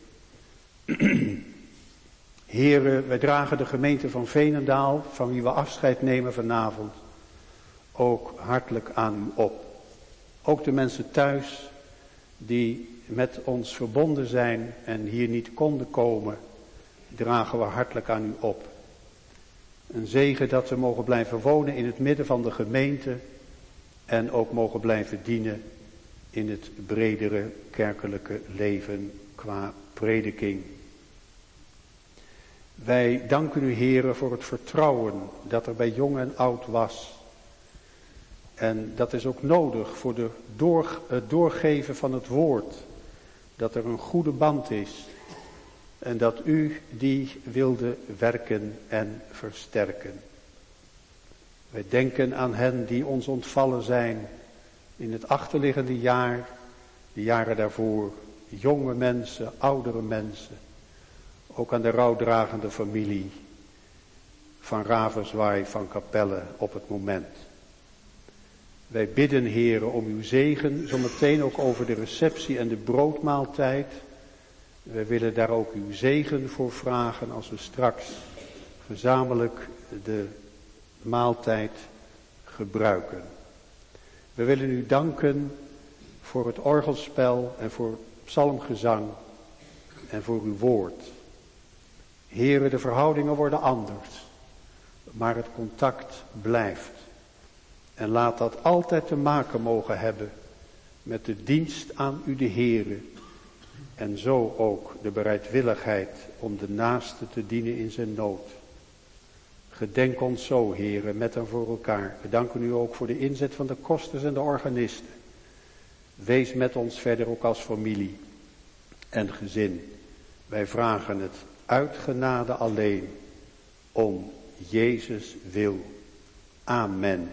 Heren, wij dragen de gemeente van Veenendaal, van wie we afscheid nemen vanavond, ook hartelijk aan u op. Ook de mensen thuis die met ons verbonden zijn en hier niet konden komen, dragen we hartelijk aan u op. Een zegen dat we mogen blijven wonen in het midden van de gemeente en ook mogen blijven dienen in het bredere kerkelijke leven qua prediking. Wij danken u, Heere, voor het vertrouwen dat er bij jong en oud was. En dat is ook nodig voor het doorgeven van het woord. Dat er een goede band is. En dat u die wilde werken en versterken. Wij denken aan hen die ons ontvallen zijn in het achterliggende jaar, de jaren daarvoor. Jonge mensen, oudere mensen. Ook aan de rouwdragende familie van Ravenswaai, van Capelle op het moment. Wij bidden, Heere, om uw zegen, zometeen ook over de receptie en de broodmaaltijd. We willen daar ook uw zegen voor vragen als we straks gezamenlijk de maaltijd gebruiken. We willen u danken voor het orgelspel en voor psalmgezang en voor uw woord. Heere, de verhoudingen worden anders, maar het contact blijft. En laat dat altijd te maken mogen hebben met de dienst aan u de Heere. En zo ook de bereidwilligheid om de naaste te dienen in zijn nood. Gedenk ons zo, Heere, met en voor elkaar. We danken u ook voor de inzet van de kosters en de organisten. Wees met ons verder ook als familie en gezin. Wij vragen het uit genade alleen, om Jezus wil. Amen.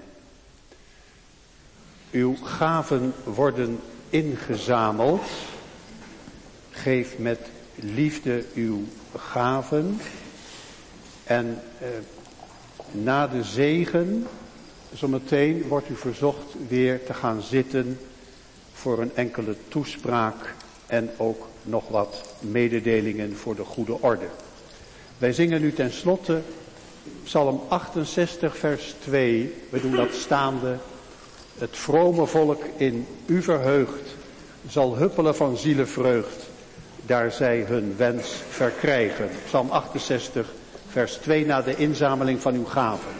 Uw gaven worden ingezameld. Geef met liefde uw gaven. En na de zegen, zometeen wordt u verzocht weer te gaan zitten voor een enkele toespraak en ook nog wat mededelingen voor de goede orde. Wij zingen nu tenslotte Psalm 68 vers 2. We doen dat staande. Het vrome volk in u verheugd zal huppelen van zielenvreugd, daar zij hun wens verkrijgen. Psalm 68 vers 2 na de inzameling van uw gaven.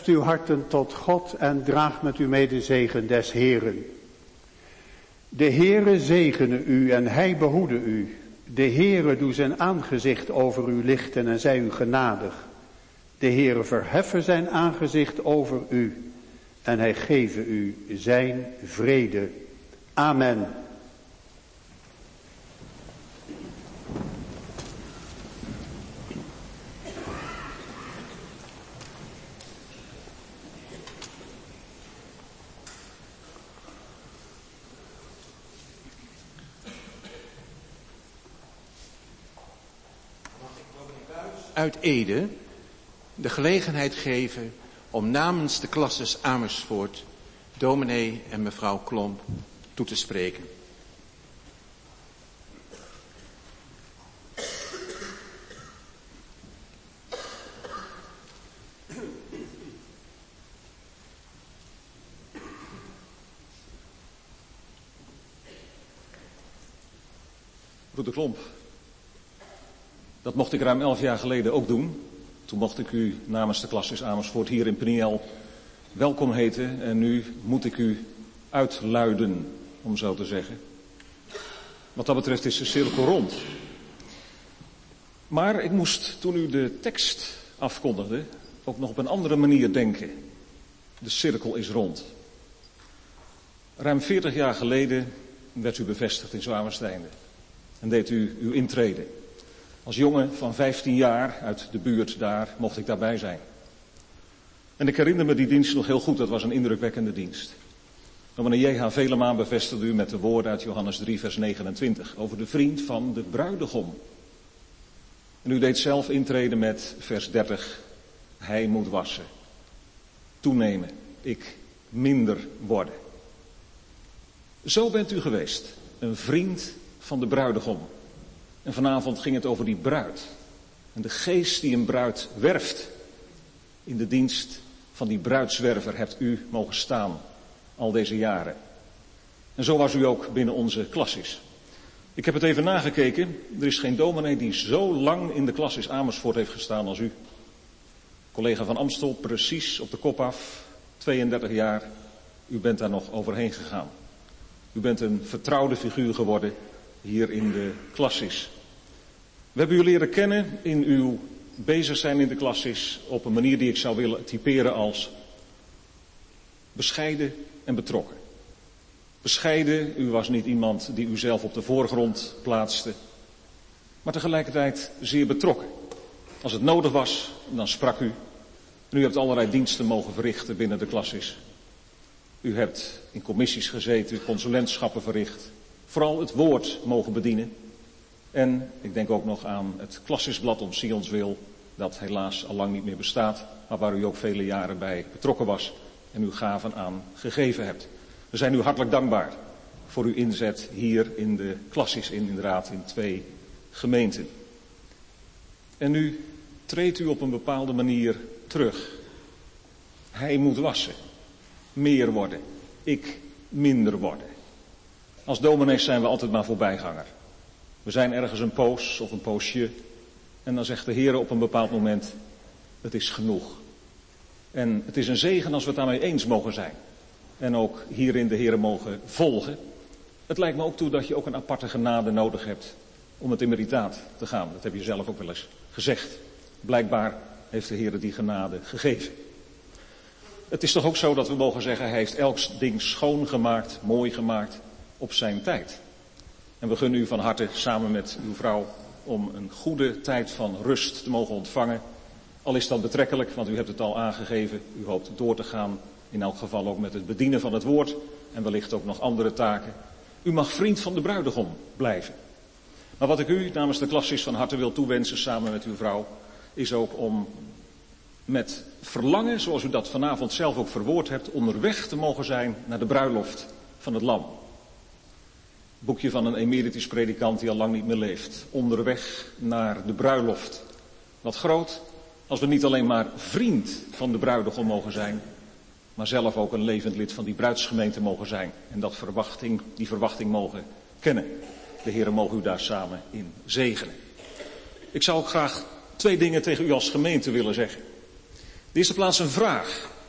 uw harten tot God en draag met u mee de zegen des Heeren. De Heere zegene u en hij behoede u. De Heere doe zijn aangezicht over u lichten en zij u genadig. De Heere verheffen zijn aangezicht over u en hij geven u zijn vrede. Amen. Uit Ede de gelegenheid geven om namens de klasses Amersfoort dominee en mevrouw Klomp toe te spreken. Broeder Klomp, dat mocht ik ruim 11 jaar geleden ook doen. Toen mocht ik u namens de klasses Amersfoort hier in Peniel welkom heten. En nu moet ik u uitluiden, om zo te zeggen. Wat dat betreft is de cirkel rond. Maar ik moest, toen u de tekst afkondigde, ook nog op een andere manier denken. De cirkel is rond. Ruim 40 jaar geleden werd u bevestigd in Zwamersteinde. En deed u uw intrede. Als jongen van 15 jaar uit de buurt daar mocht ik daarbij zijn. En ik herinner me die dienst nog heel goed, dat was een indrukwekkende dienst. Dominee J.H. Velema bevestigde u met de woorden uit Johannes 3 vers 29 over de vriend van de bruidegom. En u deed zelf intreden met vers 30. Hij moet wassen, toenemen, ik minder worden. Zo bent u geweest, een vriend van de bruidegom. En vanavond ging het over die bruid. En de geest die een bruid werft. In de dienst van die bruidswerver hebt u mogen staan al deze jaren. En zo was u ook binnen onze klasses. Ik heb het even nagekeken. Er is geen dominee die zo lang in de klasses Amersfoort heeft gestaan als u. Collega van Amstel, precies op de kop af. 32 jaar. U bent daar nog overheen gegaan. U bent een vertrouwde figuur geworden hier in de klasses. We hebben u leren kennen in uw bezig zijn in de klasses op een manier die ik zou willen typeren als bescheiden en betrokken. Bescheiden, u was niet iemand die u zelf op de voorgrond plaatste, maar tegelijkertijd zeer betrokken. Als het nodig was, dan sprak u. En u hebt allerlei diensten mogen verrichten binnen de klasses. U hebt in commissies gezeten, consulentschappen verricht, vooral het woord mogen bedienen. En ik denk ook nog aan het Klassisblad om Sions wil, dat helaas al lang niet meer bestaat, maar waar u ook vele jaren bij betrokken was en uw gaven aan gegeven hebt. We zijn u hartelijk dankbaar voor uw inzet hier in de klasses, inderdaad in 2 gemeenten. En nu treedt u op een bepaalde manier terug. Hij moet wassen, meer worden, ik minder worden. Als dominees zijn we altijd maar voorbijganger. We zijn ergens een poos of een poosje en dan zegt de Heer op een bepaald moment, het is genoeg. En het is een zegen als we het daarmee eens mogen zijn. En ook hierin de Heer mogen volgen. Het lijkt me ook toe dat je ook een aparte genade nodig hebt om het emeritaat te gaan. Dat heb je zelf ook wel eens gezegd. Blijkbaar heeft de Heer die genade gegeven. Het is toch ook zo dat we mogen zeggen, hij heeft elk ding schoongemaakt, mooi gemaakt op zijn tijd. En we gunnen u van harte samen met uw vrouw om een goede tijd van rust te mogen ontvangen. Al is dat betrekkelijk, want u hebt het al aangegeven. U hoopt door te gaan, in elk geval ook met het bedienen van het woord. En wellicht ook nog andere taken. U mag vriend van de bruidegom blijven. Maar wat ik u namens de klasses van harte wil toewensen samen met uw vrouw, is ook om met verlangen, zoals u dat vanavond zelf ook verwoord hebt, onderweg te mogen zijn naar de bruiloft van het Lam. Boekje van een emeritus predikant die al lang niet meer leeft. Onderweg naar de bruiloft. Wat groot als we niet alleen maar vriend van de bruidegom mogen zijn, maar zelf ook een levend lid van die bruidsgemeente mogen zijn. En die verwachting mogen kennen. De Heer mogen u daar samen in zegenen. Ik zou ook graag 2 dingen tegen u als gemeente willen zeggen. In de eerste plaats een vraag.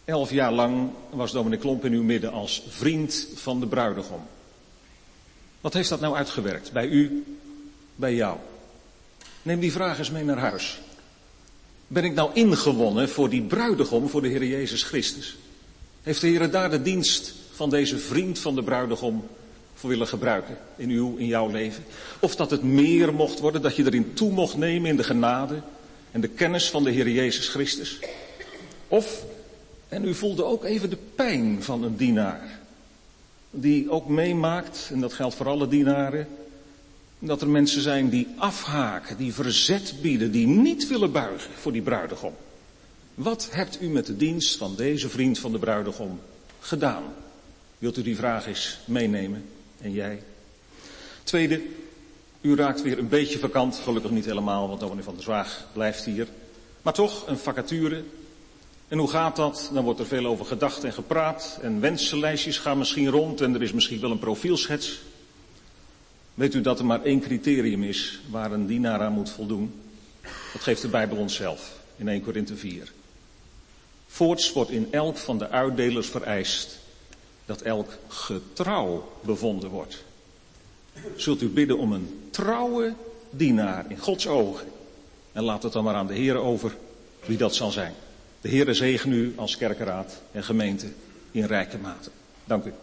11 jaar lang was dominee Klomp in uw midden als vriend van de bruidegom. Wat heeft dat nou uitgewerkt? Bij u, bij jou? Neem die vraag eens mee naar huis. Ben ik nou ingewonnen voor die bruidegom, voor de Heer Jezus Christus? Heeft de Heer daar de dienst van deze vriend van de bruidegom voor willen gebruiken in jouw leven? Of dat het meer mocht worden, dat je erin toe mocht nemen in de genade en de kennis van de Heer Jezus Christus? Of, en u voelde ook even de pijn van een dienaar, die ook meemaakt, en dat geldt voor alle dienaren, dat er mensen zijn die afhaken, die verzet bieden, die niet willen buigen voor die bruidegom. Wat hebt u met de dienst van deze vriend van de bruidegom gedaan? Wilt u die vraag eens meenemen? En jij? Tweede, u raakt weer een beetje vakant, gelukkig niet helemaal, want dominee van der Zwaag blijft hier. Maar toch, een vacature. En hoe gaat dat? Dan wordt er veel over gedacht en gepraat en wensenlijstjes gaan misschien rond en er is misschien wel een profielschets. Weet u dat er maar 1 criterium is waar een dienaar aan moet voldoen? Dat geeft de Bijbel ons zelf in 1 Korinthe 4. Voorts wordt in elk van de uitdelers vereist dat elk getrouw bevonden wordt. Zult u bidden om een trouwe dienaar in Gods ogen. En laat het dan maar aan de Heer over wie dat zal zijn. De Heer zegen u als kerkenraad en gemeente in rijke mate. Dank u.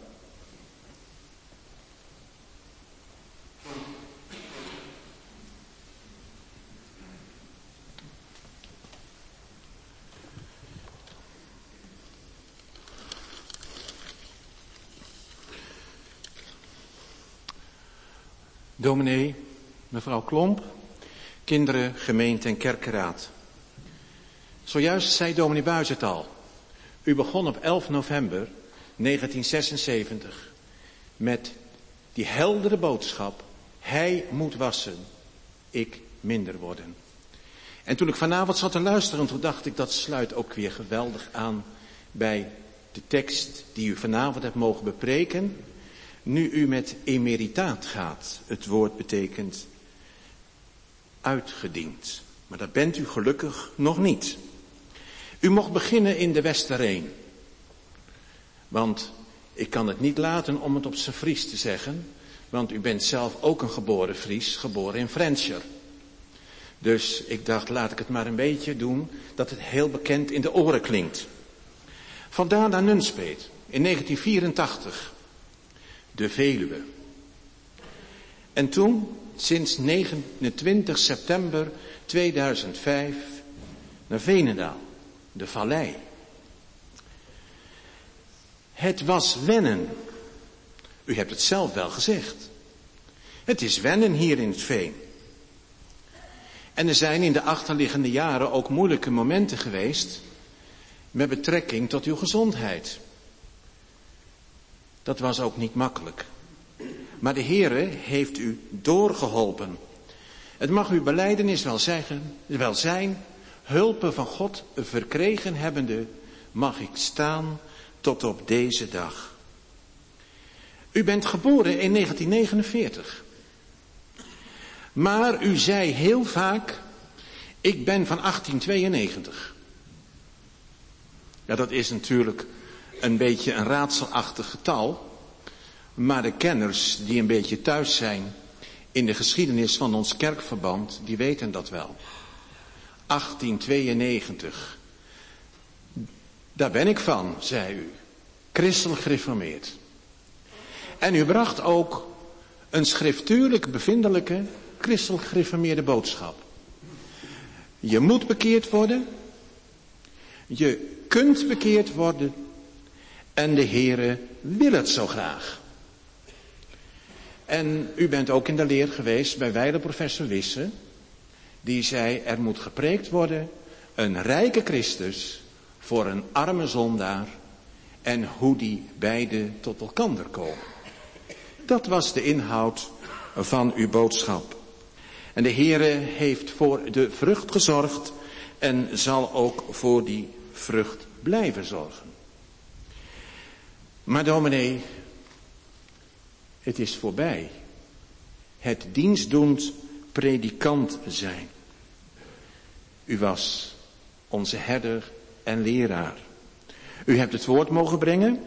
Dominee, mevrouw Klomp, kinderen, gemeente en kerkenraad. Zojuist zei dominee Buijs het al. U begon op 11 november 1976 met die heldere boodschap. Hij moet wassen, ik minder worden. En toen ik vanavond zat te luisteren, toen dacht ik dat sluit ook weer geweldig aan bij de tekst die u vanavond hebt mogen bepreken. Nu u met emeritaat gaat, het woord betekent uitgediend. Maar dat bent u gelukkig nog niet. U mocht beginnen in de Westerreen. Want ik kan het niet laten om het op zijn Fries te zeggen. Want u bent zelf ook een geboren Fries, geboren in Frenscher. Dus ik dacht, laat ik het maar een beetje doen, dat het heel bekend in de oren klinkt. Vandaar naar Nunspeet, in 1984. De Veluwe. En toen, sinds 29 september 2005, naar Veenendaal, de Vallei. Het was wennen. U hebt het zelf wel gezegd. Het is wennen hier in het Veen. En er zijn in de achterliggende jaren ook moeilijke momenten geweest met betrekking tot uw gezondheid. Dat was ook niet makkelijk. Maar de Heere heeft u doorgeholpen. Het mag uw belijdenis wel zijn, hulpen van God verkregen hebbende, mag ik staan tot op deze dag. U bent geboren in 1949. Maar u zei heel vaak, ik ben van 1892. Ja, dat is natuurlijk een beetje een raadselachtig getal. Maar de kenners die een beetje thuis zijn in de geschiedenis van ons kerkverband, die weten dat wel. 1892. Daar ben ik van, zei u. Christelijk gereformeerd. En u bracht ook een schriftuurlijk bevindelijke christelijk gereformeerde boodschap. Je moet bekeerd worden. Je kunt bekeerd worden. En de Heere wil het zo graag. En u bent ook in de leer geweest bij wijle professor Wisse. Die zei, er moet gepreekt worden een rijke Christus voor een arme zondaar. En hoe die beide tot elkander komen. Dat was de inhoud van uw boodschap. En de Heere heeft voor de vrucht gezorgd en zal ook voor die vrucht blijven zorgen. Maar dominee, het is voorbij. Het dienstdoend predikant zijn. U was onze herder en leraar. U hebt het woord mogen brengen,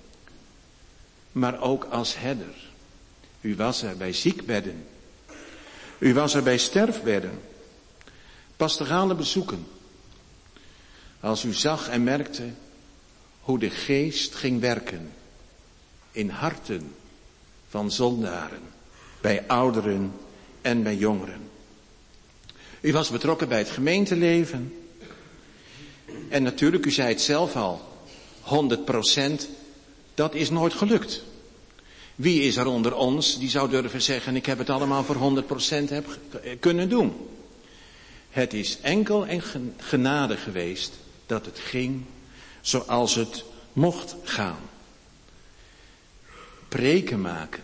maar ook als herder. U was er bij ziekbedden. U was er bij sterfbedden. Pastorale bezoeken. Als u zag en merkte hoe de geest ging werken in harten van zondaren, bij ouderen en bij jongeren. U was betrokken bij het gemeenteleven. En natuurlijk, u zei het zelf al, 100%, dat is nooit gelukt. Wie is er onder ons die zou durven zeggen, ik heb het allemaal voor 100% kunnen doen? Het is enkel en genade geweest dat het ging zoals het mocht gaan. Preken maken.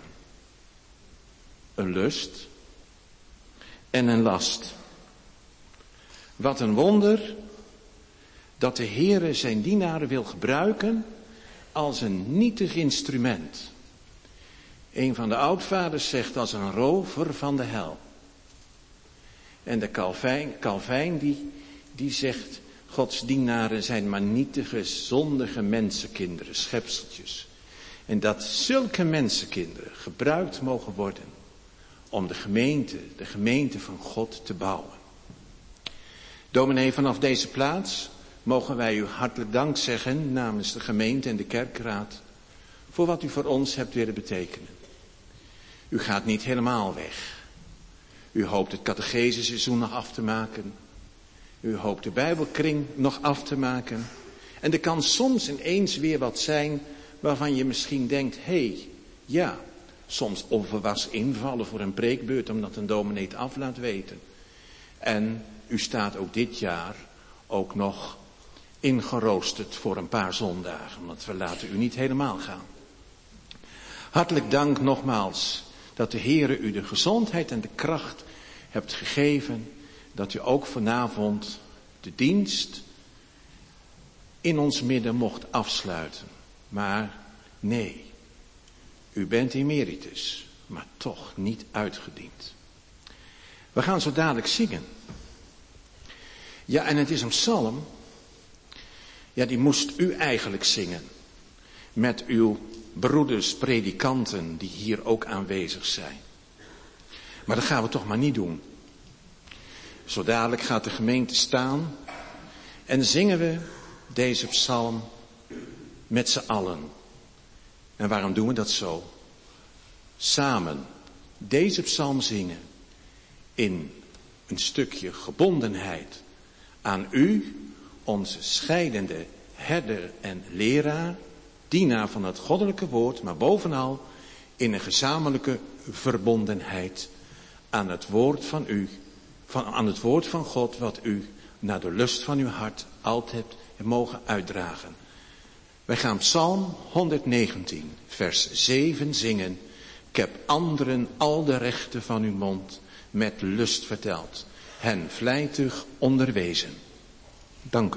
Een lust en een last. Wat een wonder dat de Heere zijn dienaren wil gebruiken als een nietig instrument. Een van de oudvaders zegt als een rover van de hel. En de Calvijn die zegt, Gods dienaren zijn maar nietige, zondige mensenkinderen, schepseltjes. En dat zulke mensenkinderen gebruikt mogen worden om de gemeente van God te bouwen. Dominee, vanaf deze plaats mogen wij u hartelijk dank zeggen namens de gemeente en de kerkraad voor wat u voor ons hebt willen betekenen. U gaat niet helemaal weg. U hoopt het catecheseseizoen nog af te maken. U hoopt de Bijbelkring nog af te maken. En er kan soms ineens weer wat zijn waarvan je misschien denkt, ja, soms onverwachts invallen voor een preekbeurt omdat een dominee het af laat weten. En u staat ook dit jaar ook nog ingeroosterd voor een paar zondagen, want we laten u niet helemaal gaan. Hartelijk dank nogmaals dat de Heere u de gezondheid en de kracht hebt gegeven, dat u ook vanavond de dienst in ons midden mocht afsluiten. Maar nee, u bent emeritus, maar toch niet uitgediend. We gaan zo dadelijk zingen. Ja, en het is een psalm. Ja, die moest u eigenlijk zingen. Met uw broeders, predikanten, die hier ook aanwezig zijn. Maar dat gaan we toch maar niet doen. Zo dadelijk gaat de gemeente staan en zingen we deze psalm met z'n allen. En waarom doen we dat zo? Samen deze psalm zingen in een stukje gebondenheid aan u, onze scheidende herder en leraar, dienaar van het goddelijke woord, maar bovenal in een gezamenlijke verbondenheid aan het woord van u, aan het woord van God, wat u naar de lust van uw hart altijd hebt mogen uitdragen. Wij gaan Psalm 119, vers 7 zingen. Ik heb anderen al de rechten van uw mond met lust verteld, hen vlijtig onderwezen. Dank u.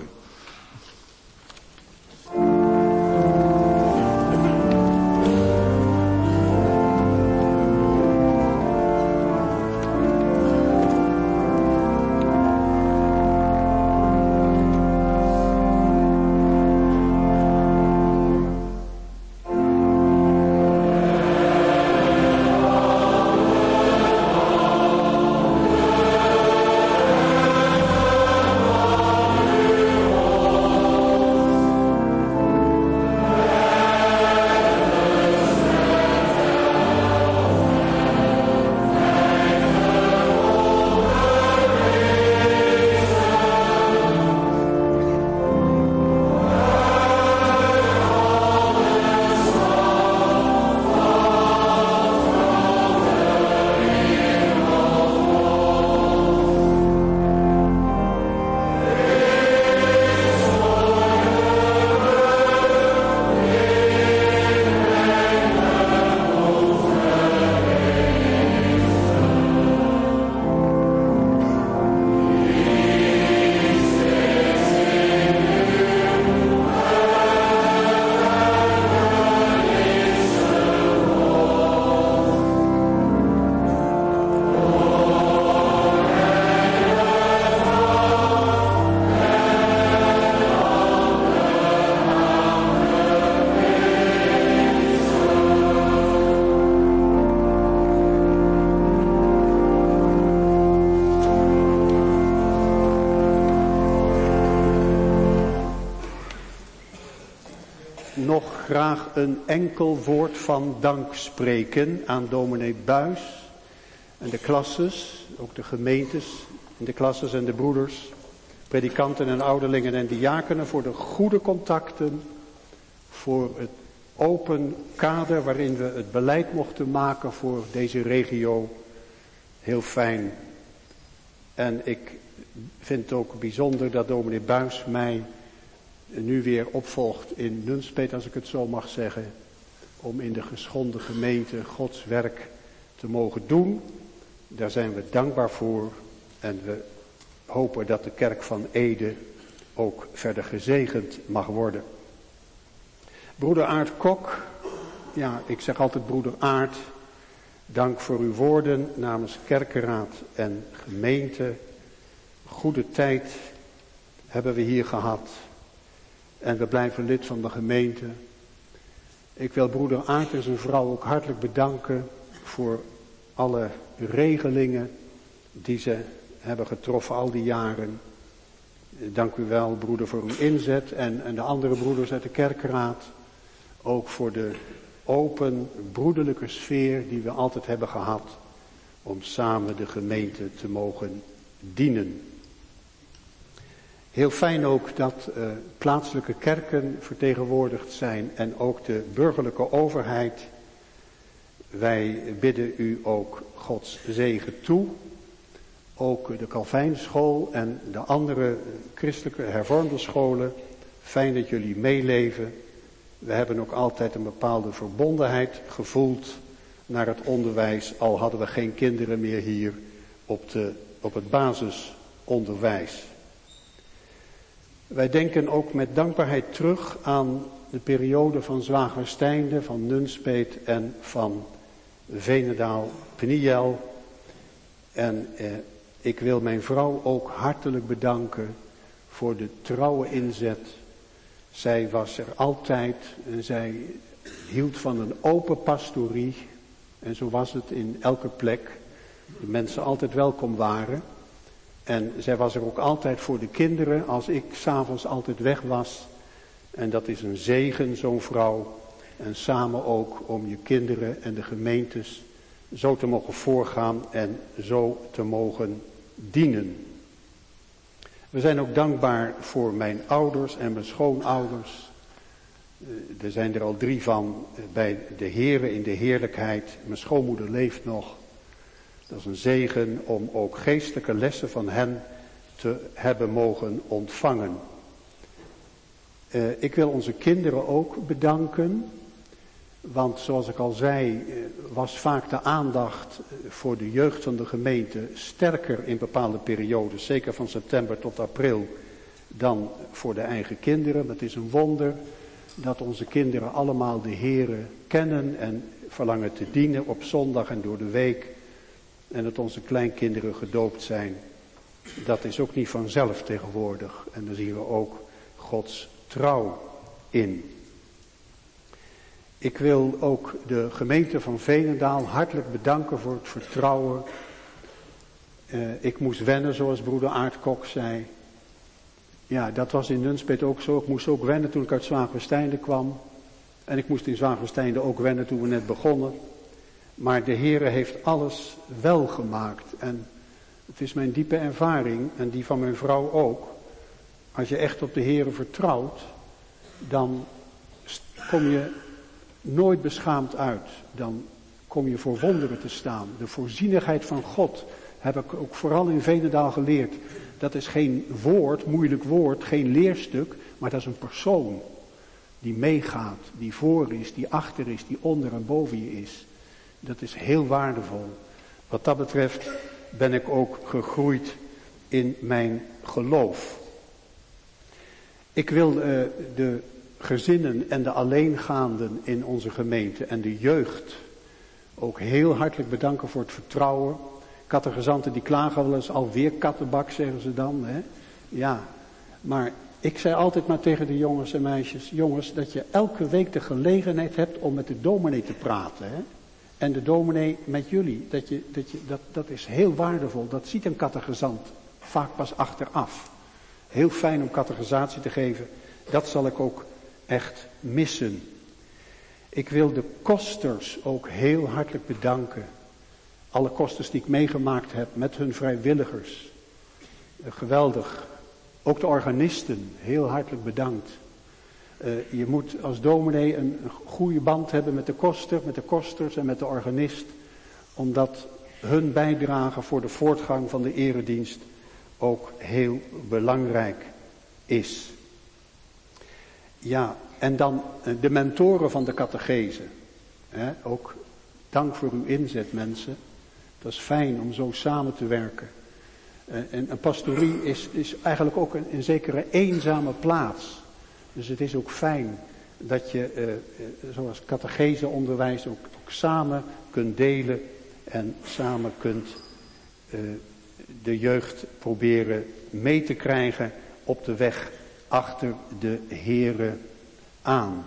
nog graag een enkel woord van dank spreken aan dominee Buis en de klasses, ook de gemeentes en de klasses en de broeders, predikanten en ouderlingen en diakenen voor de goede contacten, voor het open kader waarin we het beleid mochten maken voor deze regio. Heel fijn. En ik vind het ook bijzonder dat dominee Buis mij nu weer opvolgt in Nunspeet, als ik het zo mag zeggen, om in de geschonden gemeente Gods werk te mogen doen. Daar zijn we dankbaar voor en we hopen dat de kerk van Ede ook verder gezegend mag worden. Broeder Aart Kok, ja, ik zeg altijd broeder Aart, dank voor uw woorden namens kerkenraad en gemeente. Goede tijd hebben we hier gehad en we blijven lid van de gemeente. Ik wil broeder Aart en zijn vrouw ook hartelijk bedanken voor alle regelingen die ze hebben getroffen al die jaren. Dank u wel, broeder, voor uw inzet en de andere broeders uit de kerkraad. Ook voor de open, broederlijke sfeer die we altijd hebben gehad om samen de gemeente te mogen dienen. Heel fijn ook dat plaatselijke kerken vertegenwoordigd zijn en ook de burgerlijke overheid. Wij bidden u ook Gods zegen toe. Ook de Calvijnschool en de andere christelijke hervormde scholen. Fijn dat jullie meeleven. We hebben ook altijd een bepaalde verbondenheid gevoeld naar het onderwijs. Al hadden we geen kinderen meer hier op het basisonderwijs. Wij denken ook met dankbaarheid terug aan de periode van Zwagersteinde, van Nunspeet en van Veenendaal-Pniel. En ik wil mijn vrouw ook hartelijk bedanken voor de trouwe inzet. Zij was er altijd en zij hield van een open pastorie. En zo was het in elke plek. De mensen altijd welkom waren. En zij was er ook altijd voor de kinderen als ik 's avonds altijd weg was. En dat is een zegen, zo'n vrouw. En samen ook om je kinderen en de gemeentes zo te mogen voorgaan en zo te mogen dienen. We zijn ook dankbaar voor mijn ouders en mijn schoonouders. Er zijn er al 3 van bij de Here in de heerlijkheid. Mijn schoonmoeder leeft nog. Dat is een zegen om ook geestelijke lessen van hen te hebben mogen ontvangen. Ik wil onze kinderen ook bedanken. Want zoals ik al zei, was vaak de aandacht voor de jeugd van de gemeente sterker in bepaalde periodes, zeker van september tot april, dan voor de eigen kinderen. Het is een wonder dat onze kinderen allemaal de Here kennen en verlangen te dienen op zondag en door de week. En dat onze kleinkinderen gedoopt zijn. Dat is ook niet vanzelf tegenwoordig. En daar zien we ook Gods trouw in. Ik wil ook de gemeente van Veenendaal hartelijk bedanken voor het vertrouwen. Ik moest wennen, zoals broeder Aart Kok zei. Ja, dat was in Nunspeet ook zo. Ik moest ook wennen toen ik uit Zwagersteinde kwam. En ik moest in Zwagersteinde ook wennen toen we net begonnen. Maar de Heere heeft alles wel gemaakt. En het is mijn diepe ervaring, en die van mijn vrouw ook. Als je echt op de Heere vertrouwt, dan kom je nooit beschaamd uit. Dan kom je voor wonderen te staan. De voorzienigheid van God heb ik ook vooral in Veenendaal geleerd. Dat is geen woord, moeilijk woord, geen leerstuk, maar dat is een persoon. Die meegaat, die voor is, die achter is, die onder en boven je is. Dat is heel waardevol. Wat dat betreft ben ik ook gegroeid in mijn geloof. Ik wil de gezinnen en de alleengaanden in onze gemeente en de jeugd ook heel hartelijk bedanken voor het vertrouwen. Kattegezanten die klagen wel eens, alweer kattenbak zeggen ze dan. Hè? Ja, maar ik zei altijd maar tegen de jongens en meisjes, jongens, dat je elke week de gelegenheid hebt om met de dominee te praten. Hè? En de dominee met jullie, dat is heel waardevol. Dat ziet een kattegezant vaak pas achteraf. Heel fijn om catechisatie te geven. Dat zal ik ook echt missen. Ik wil de kosters ook heel hartelijk bedanken. Alle kosters die ik meegemaakt heb met hun vrijwilligers. Geweldig. Ook de organisten, heel hartelijk bedankt. Je moet als dominee een goede band hebben met de kosters en met de organist. Omdat hun bijdrage voor de voortgang van de eredienst ook heel belangrijk is. Ja, en dan de mentoren van de catechese. Ook dank voor uw inzet, mensen. Dat is fijn om zo samen te werken. En een pastorie is eigenlijk ook een zekere eenzame plaats. Dus het is ook fijn dat je, zoals catecheseonderwijs, ook samen kunt delen en samen kunt de jeugd proberen mee te krijgen op de weg achter de Here aan.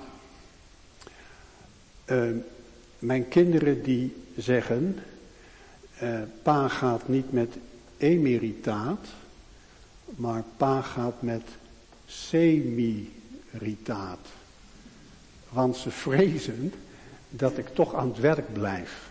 Mijn kinderen die zeggen, pa gaat niet met emeritaat, maar pa gaat met semiritaat. Want ze vrezen dat ik toch aan het werk blijf.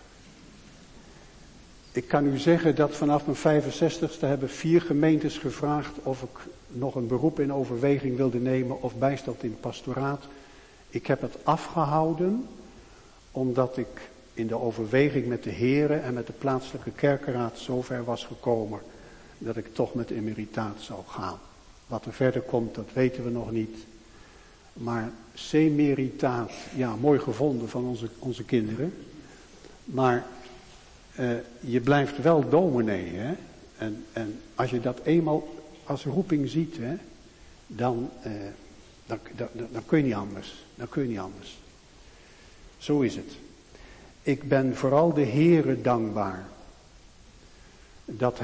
Ik kan u zeggen dat vanaf mijn 65ste hebben 4 gemeentes gevraagd of ik nog een beroep in overweging wilde nemen of bijstand in het pastoraat. Ik heb het afgehouden omdat ik in de overweging met de heren en met de plaatselijke kerkenraad zover was gekomen dat ik toch met emeritaat zou gaan. Wat er verder komt, dat weten we nog niet. Maar semeritaat, ja, mooi gevonden van onze kinderen. Maar je blijft wel dominee, hè. En als je dat eenmaal als roeping ziet, hè, dan kun je niet anders. Dan kun je niet anders. Zo is het. Ik ben vooral de Heere dankbaar dat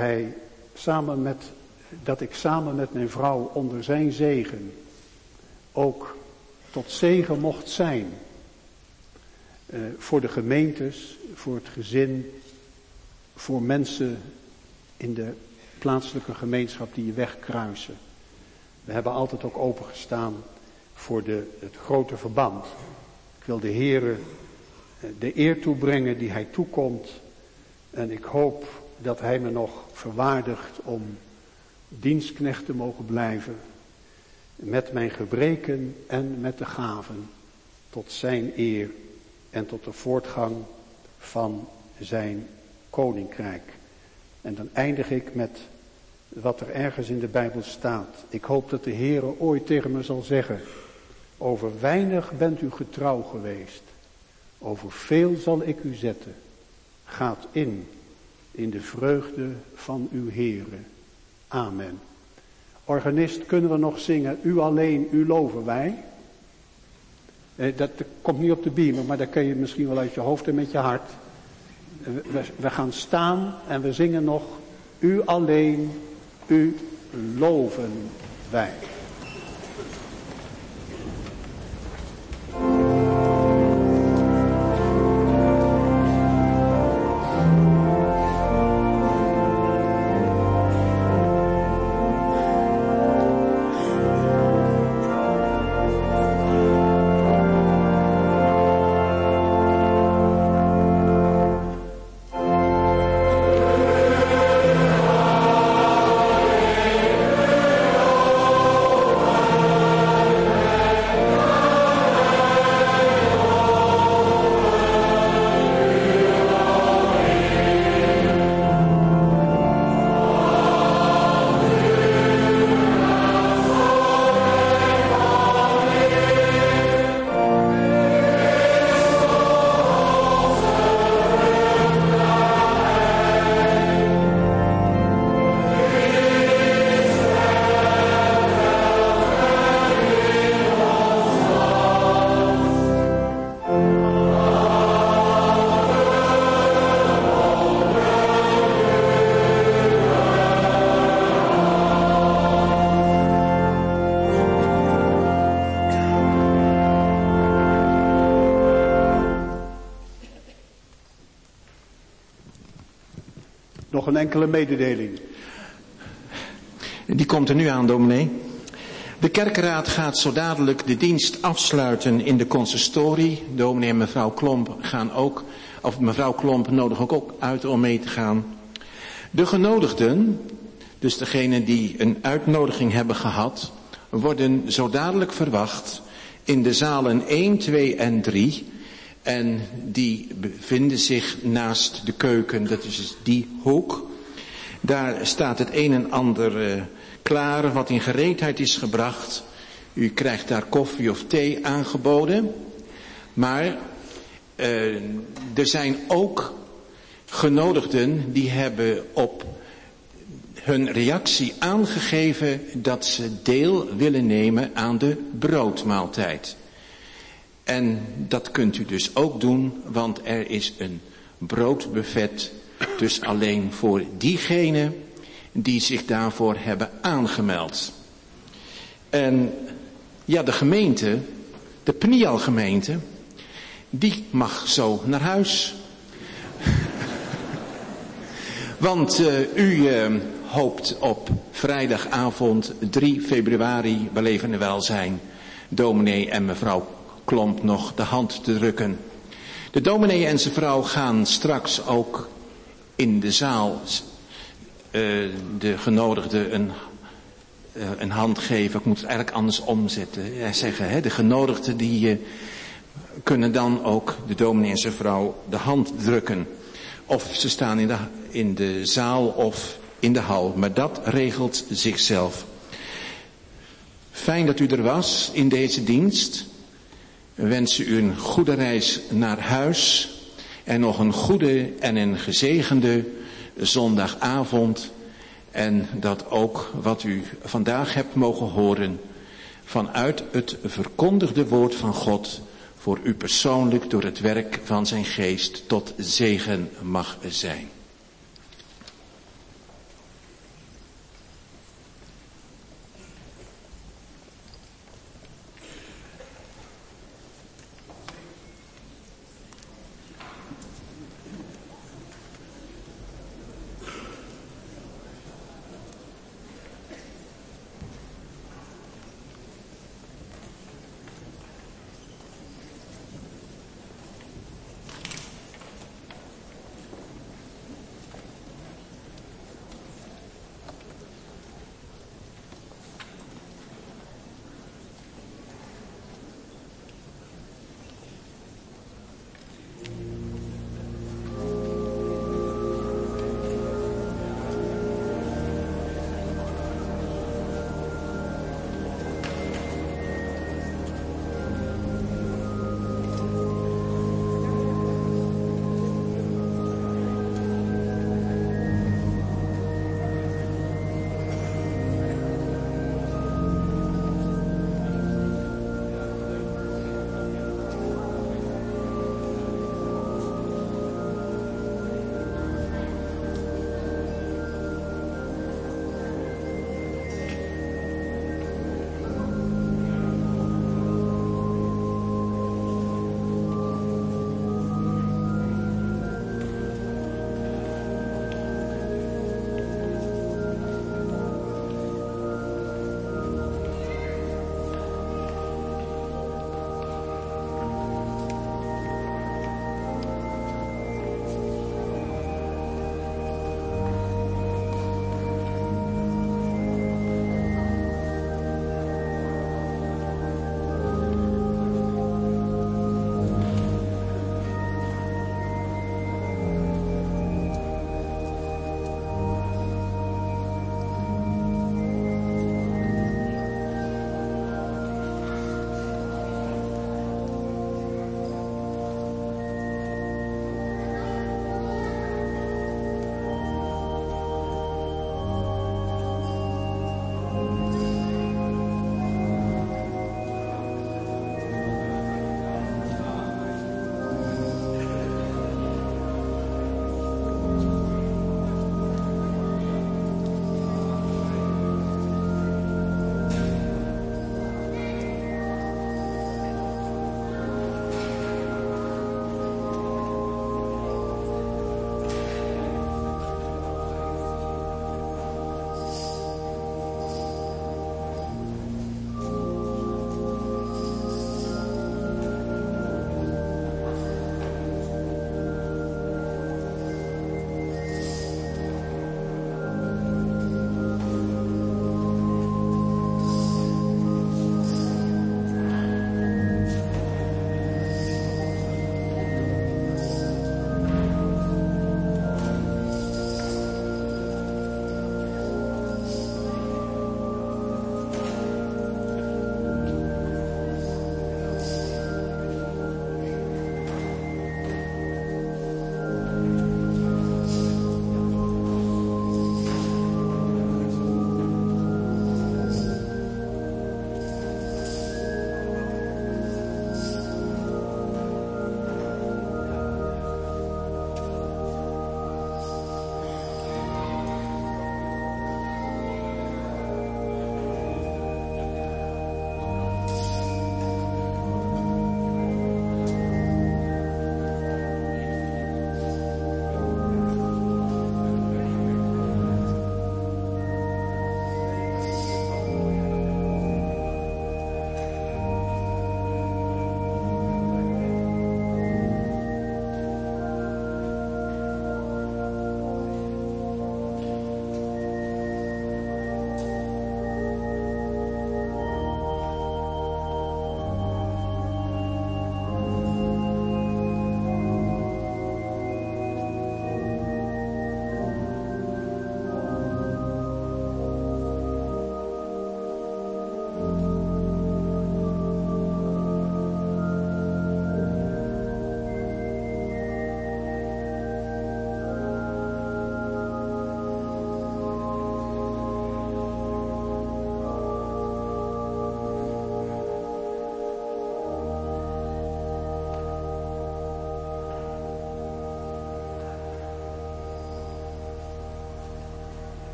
ik samen met mijn vrouw onder zijn zegen ook tot zegen mocht zijn. Voor de gemeentes, voor het gezin, voor mensen in de plaatselijke gemeenschap die je weg kruisen. We hebben altijd ook opengestaan voor het grote verband. Ik wil de Heere de eer toebrengen die hij toekomt. En ik hoop dat hij me nog verwaardigt om dienstknecht te mogen blijven. Met mijn gebreken en met de gaven. Tot zijn eer en tot de voortgang van zijn koninkrijk. En dan eindig ik met wat er ergens in de Bijbel staat. Ik hoop dat de Heere ooit tegen me zal zeggen: over weinig bent u getrouw geweest. Over veel zal ik u zetten. Gaat in de vreugde van uw Heere. Amen. Organist, kunnen we nog zingen: u alleen, u loven wij. Dat komt niet op de beamer, maar dat kun je misschien wel uit je hoofd en met je hart. We gaan staan en we zingen nog: u alleen, u loven wij. Nog een enkele mededeling. Die komt er nu aan, dominee. De kerkenraad gaat zo dadelijk de dienst afsluiten in de consistorie. Dominee en mevrouw Klomp gaan ook, of mevrouw Klomp nodig ook uit om mee te gaan. De genodigden, dus degenen die een uitnodiging hebben gehad, worden zo dadelijk verwacht in de zalen 1, 2 en 3. En die bevinden zich naast de keuken, dat is dus die hoek. Daar staat het een en ander klaar wat in gereedheid is gebracht. U krijgt daar koffie of thee aangeboden. Maar er zijn ook genodigden die hebben op hun reactie aangegeven dat ze deel willen nemen aan de broodmaaltijd. En dat kunt u dus ook doen, want er is een broodbuffet, dus alleen voor diegenen die zich daarvoor hebben aangemeld. En ja, de gemeente, de Pniel gemeente, die mag zo naar huis. Want u hoopt op vrijdagavond 3 februari bij Leven en Welzijn dominee en mevrouw Klomp nog de hand te drukken. De dominee en zijn vrouw gaan straks ook in de zaal de genodigden een hand geven. Ik moet het eigenlijk anders omzetten. Zeggen, de genodigden die kunnen dan ook de dominee en zijn vrouw de hand drukken. Of ze staan in de zaal of in de hal. Maar dat regelt zichzelf. Fijn dat u er was in deze dienst. We wensen u een goede reis naar huis. En nog een goede en een gezegende zondagavond. En dat ook wat u vandaag hebt mogen horen vanuit het verkondigde woord van God voor u persoonlijk door het werk van zijn geest tot zegen mag zijn.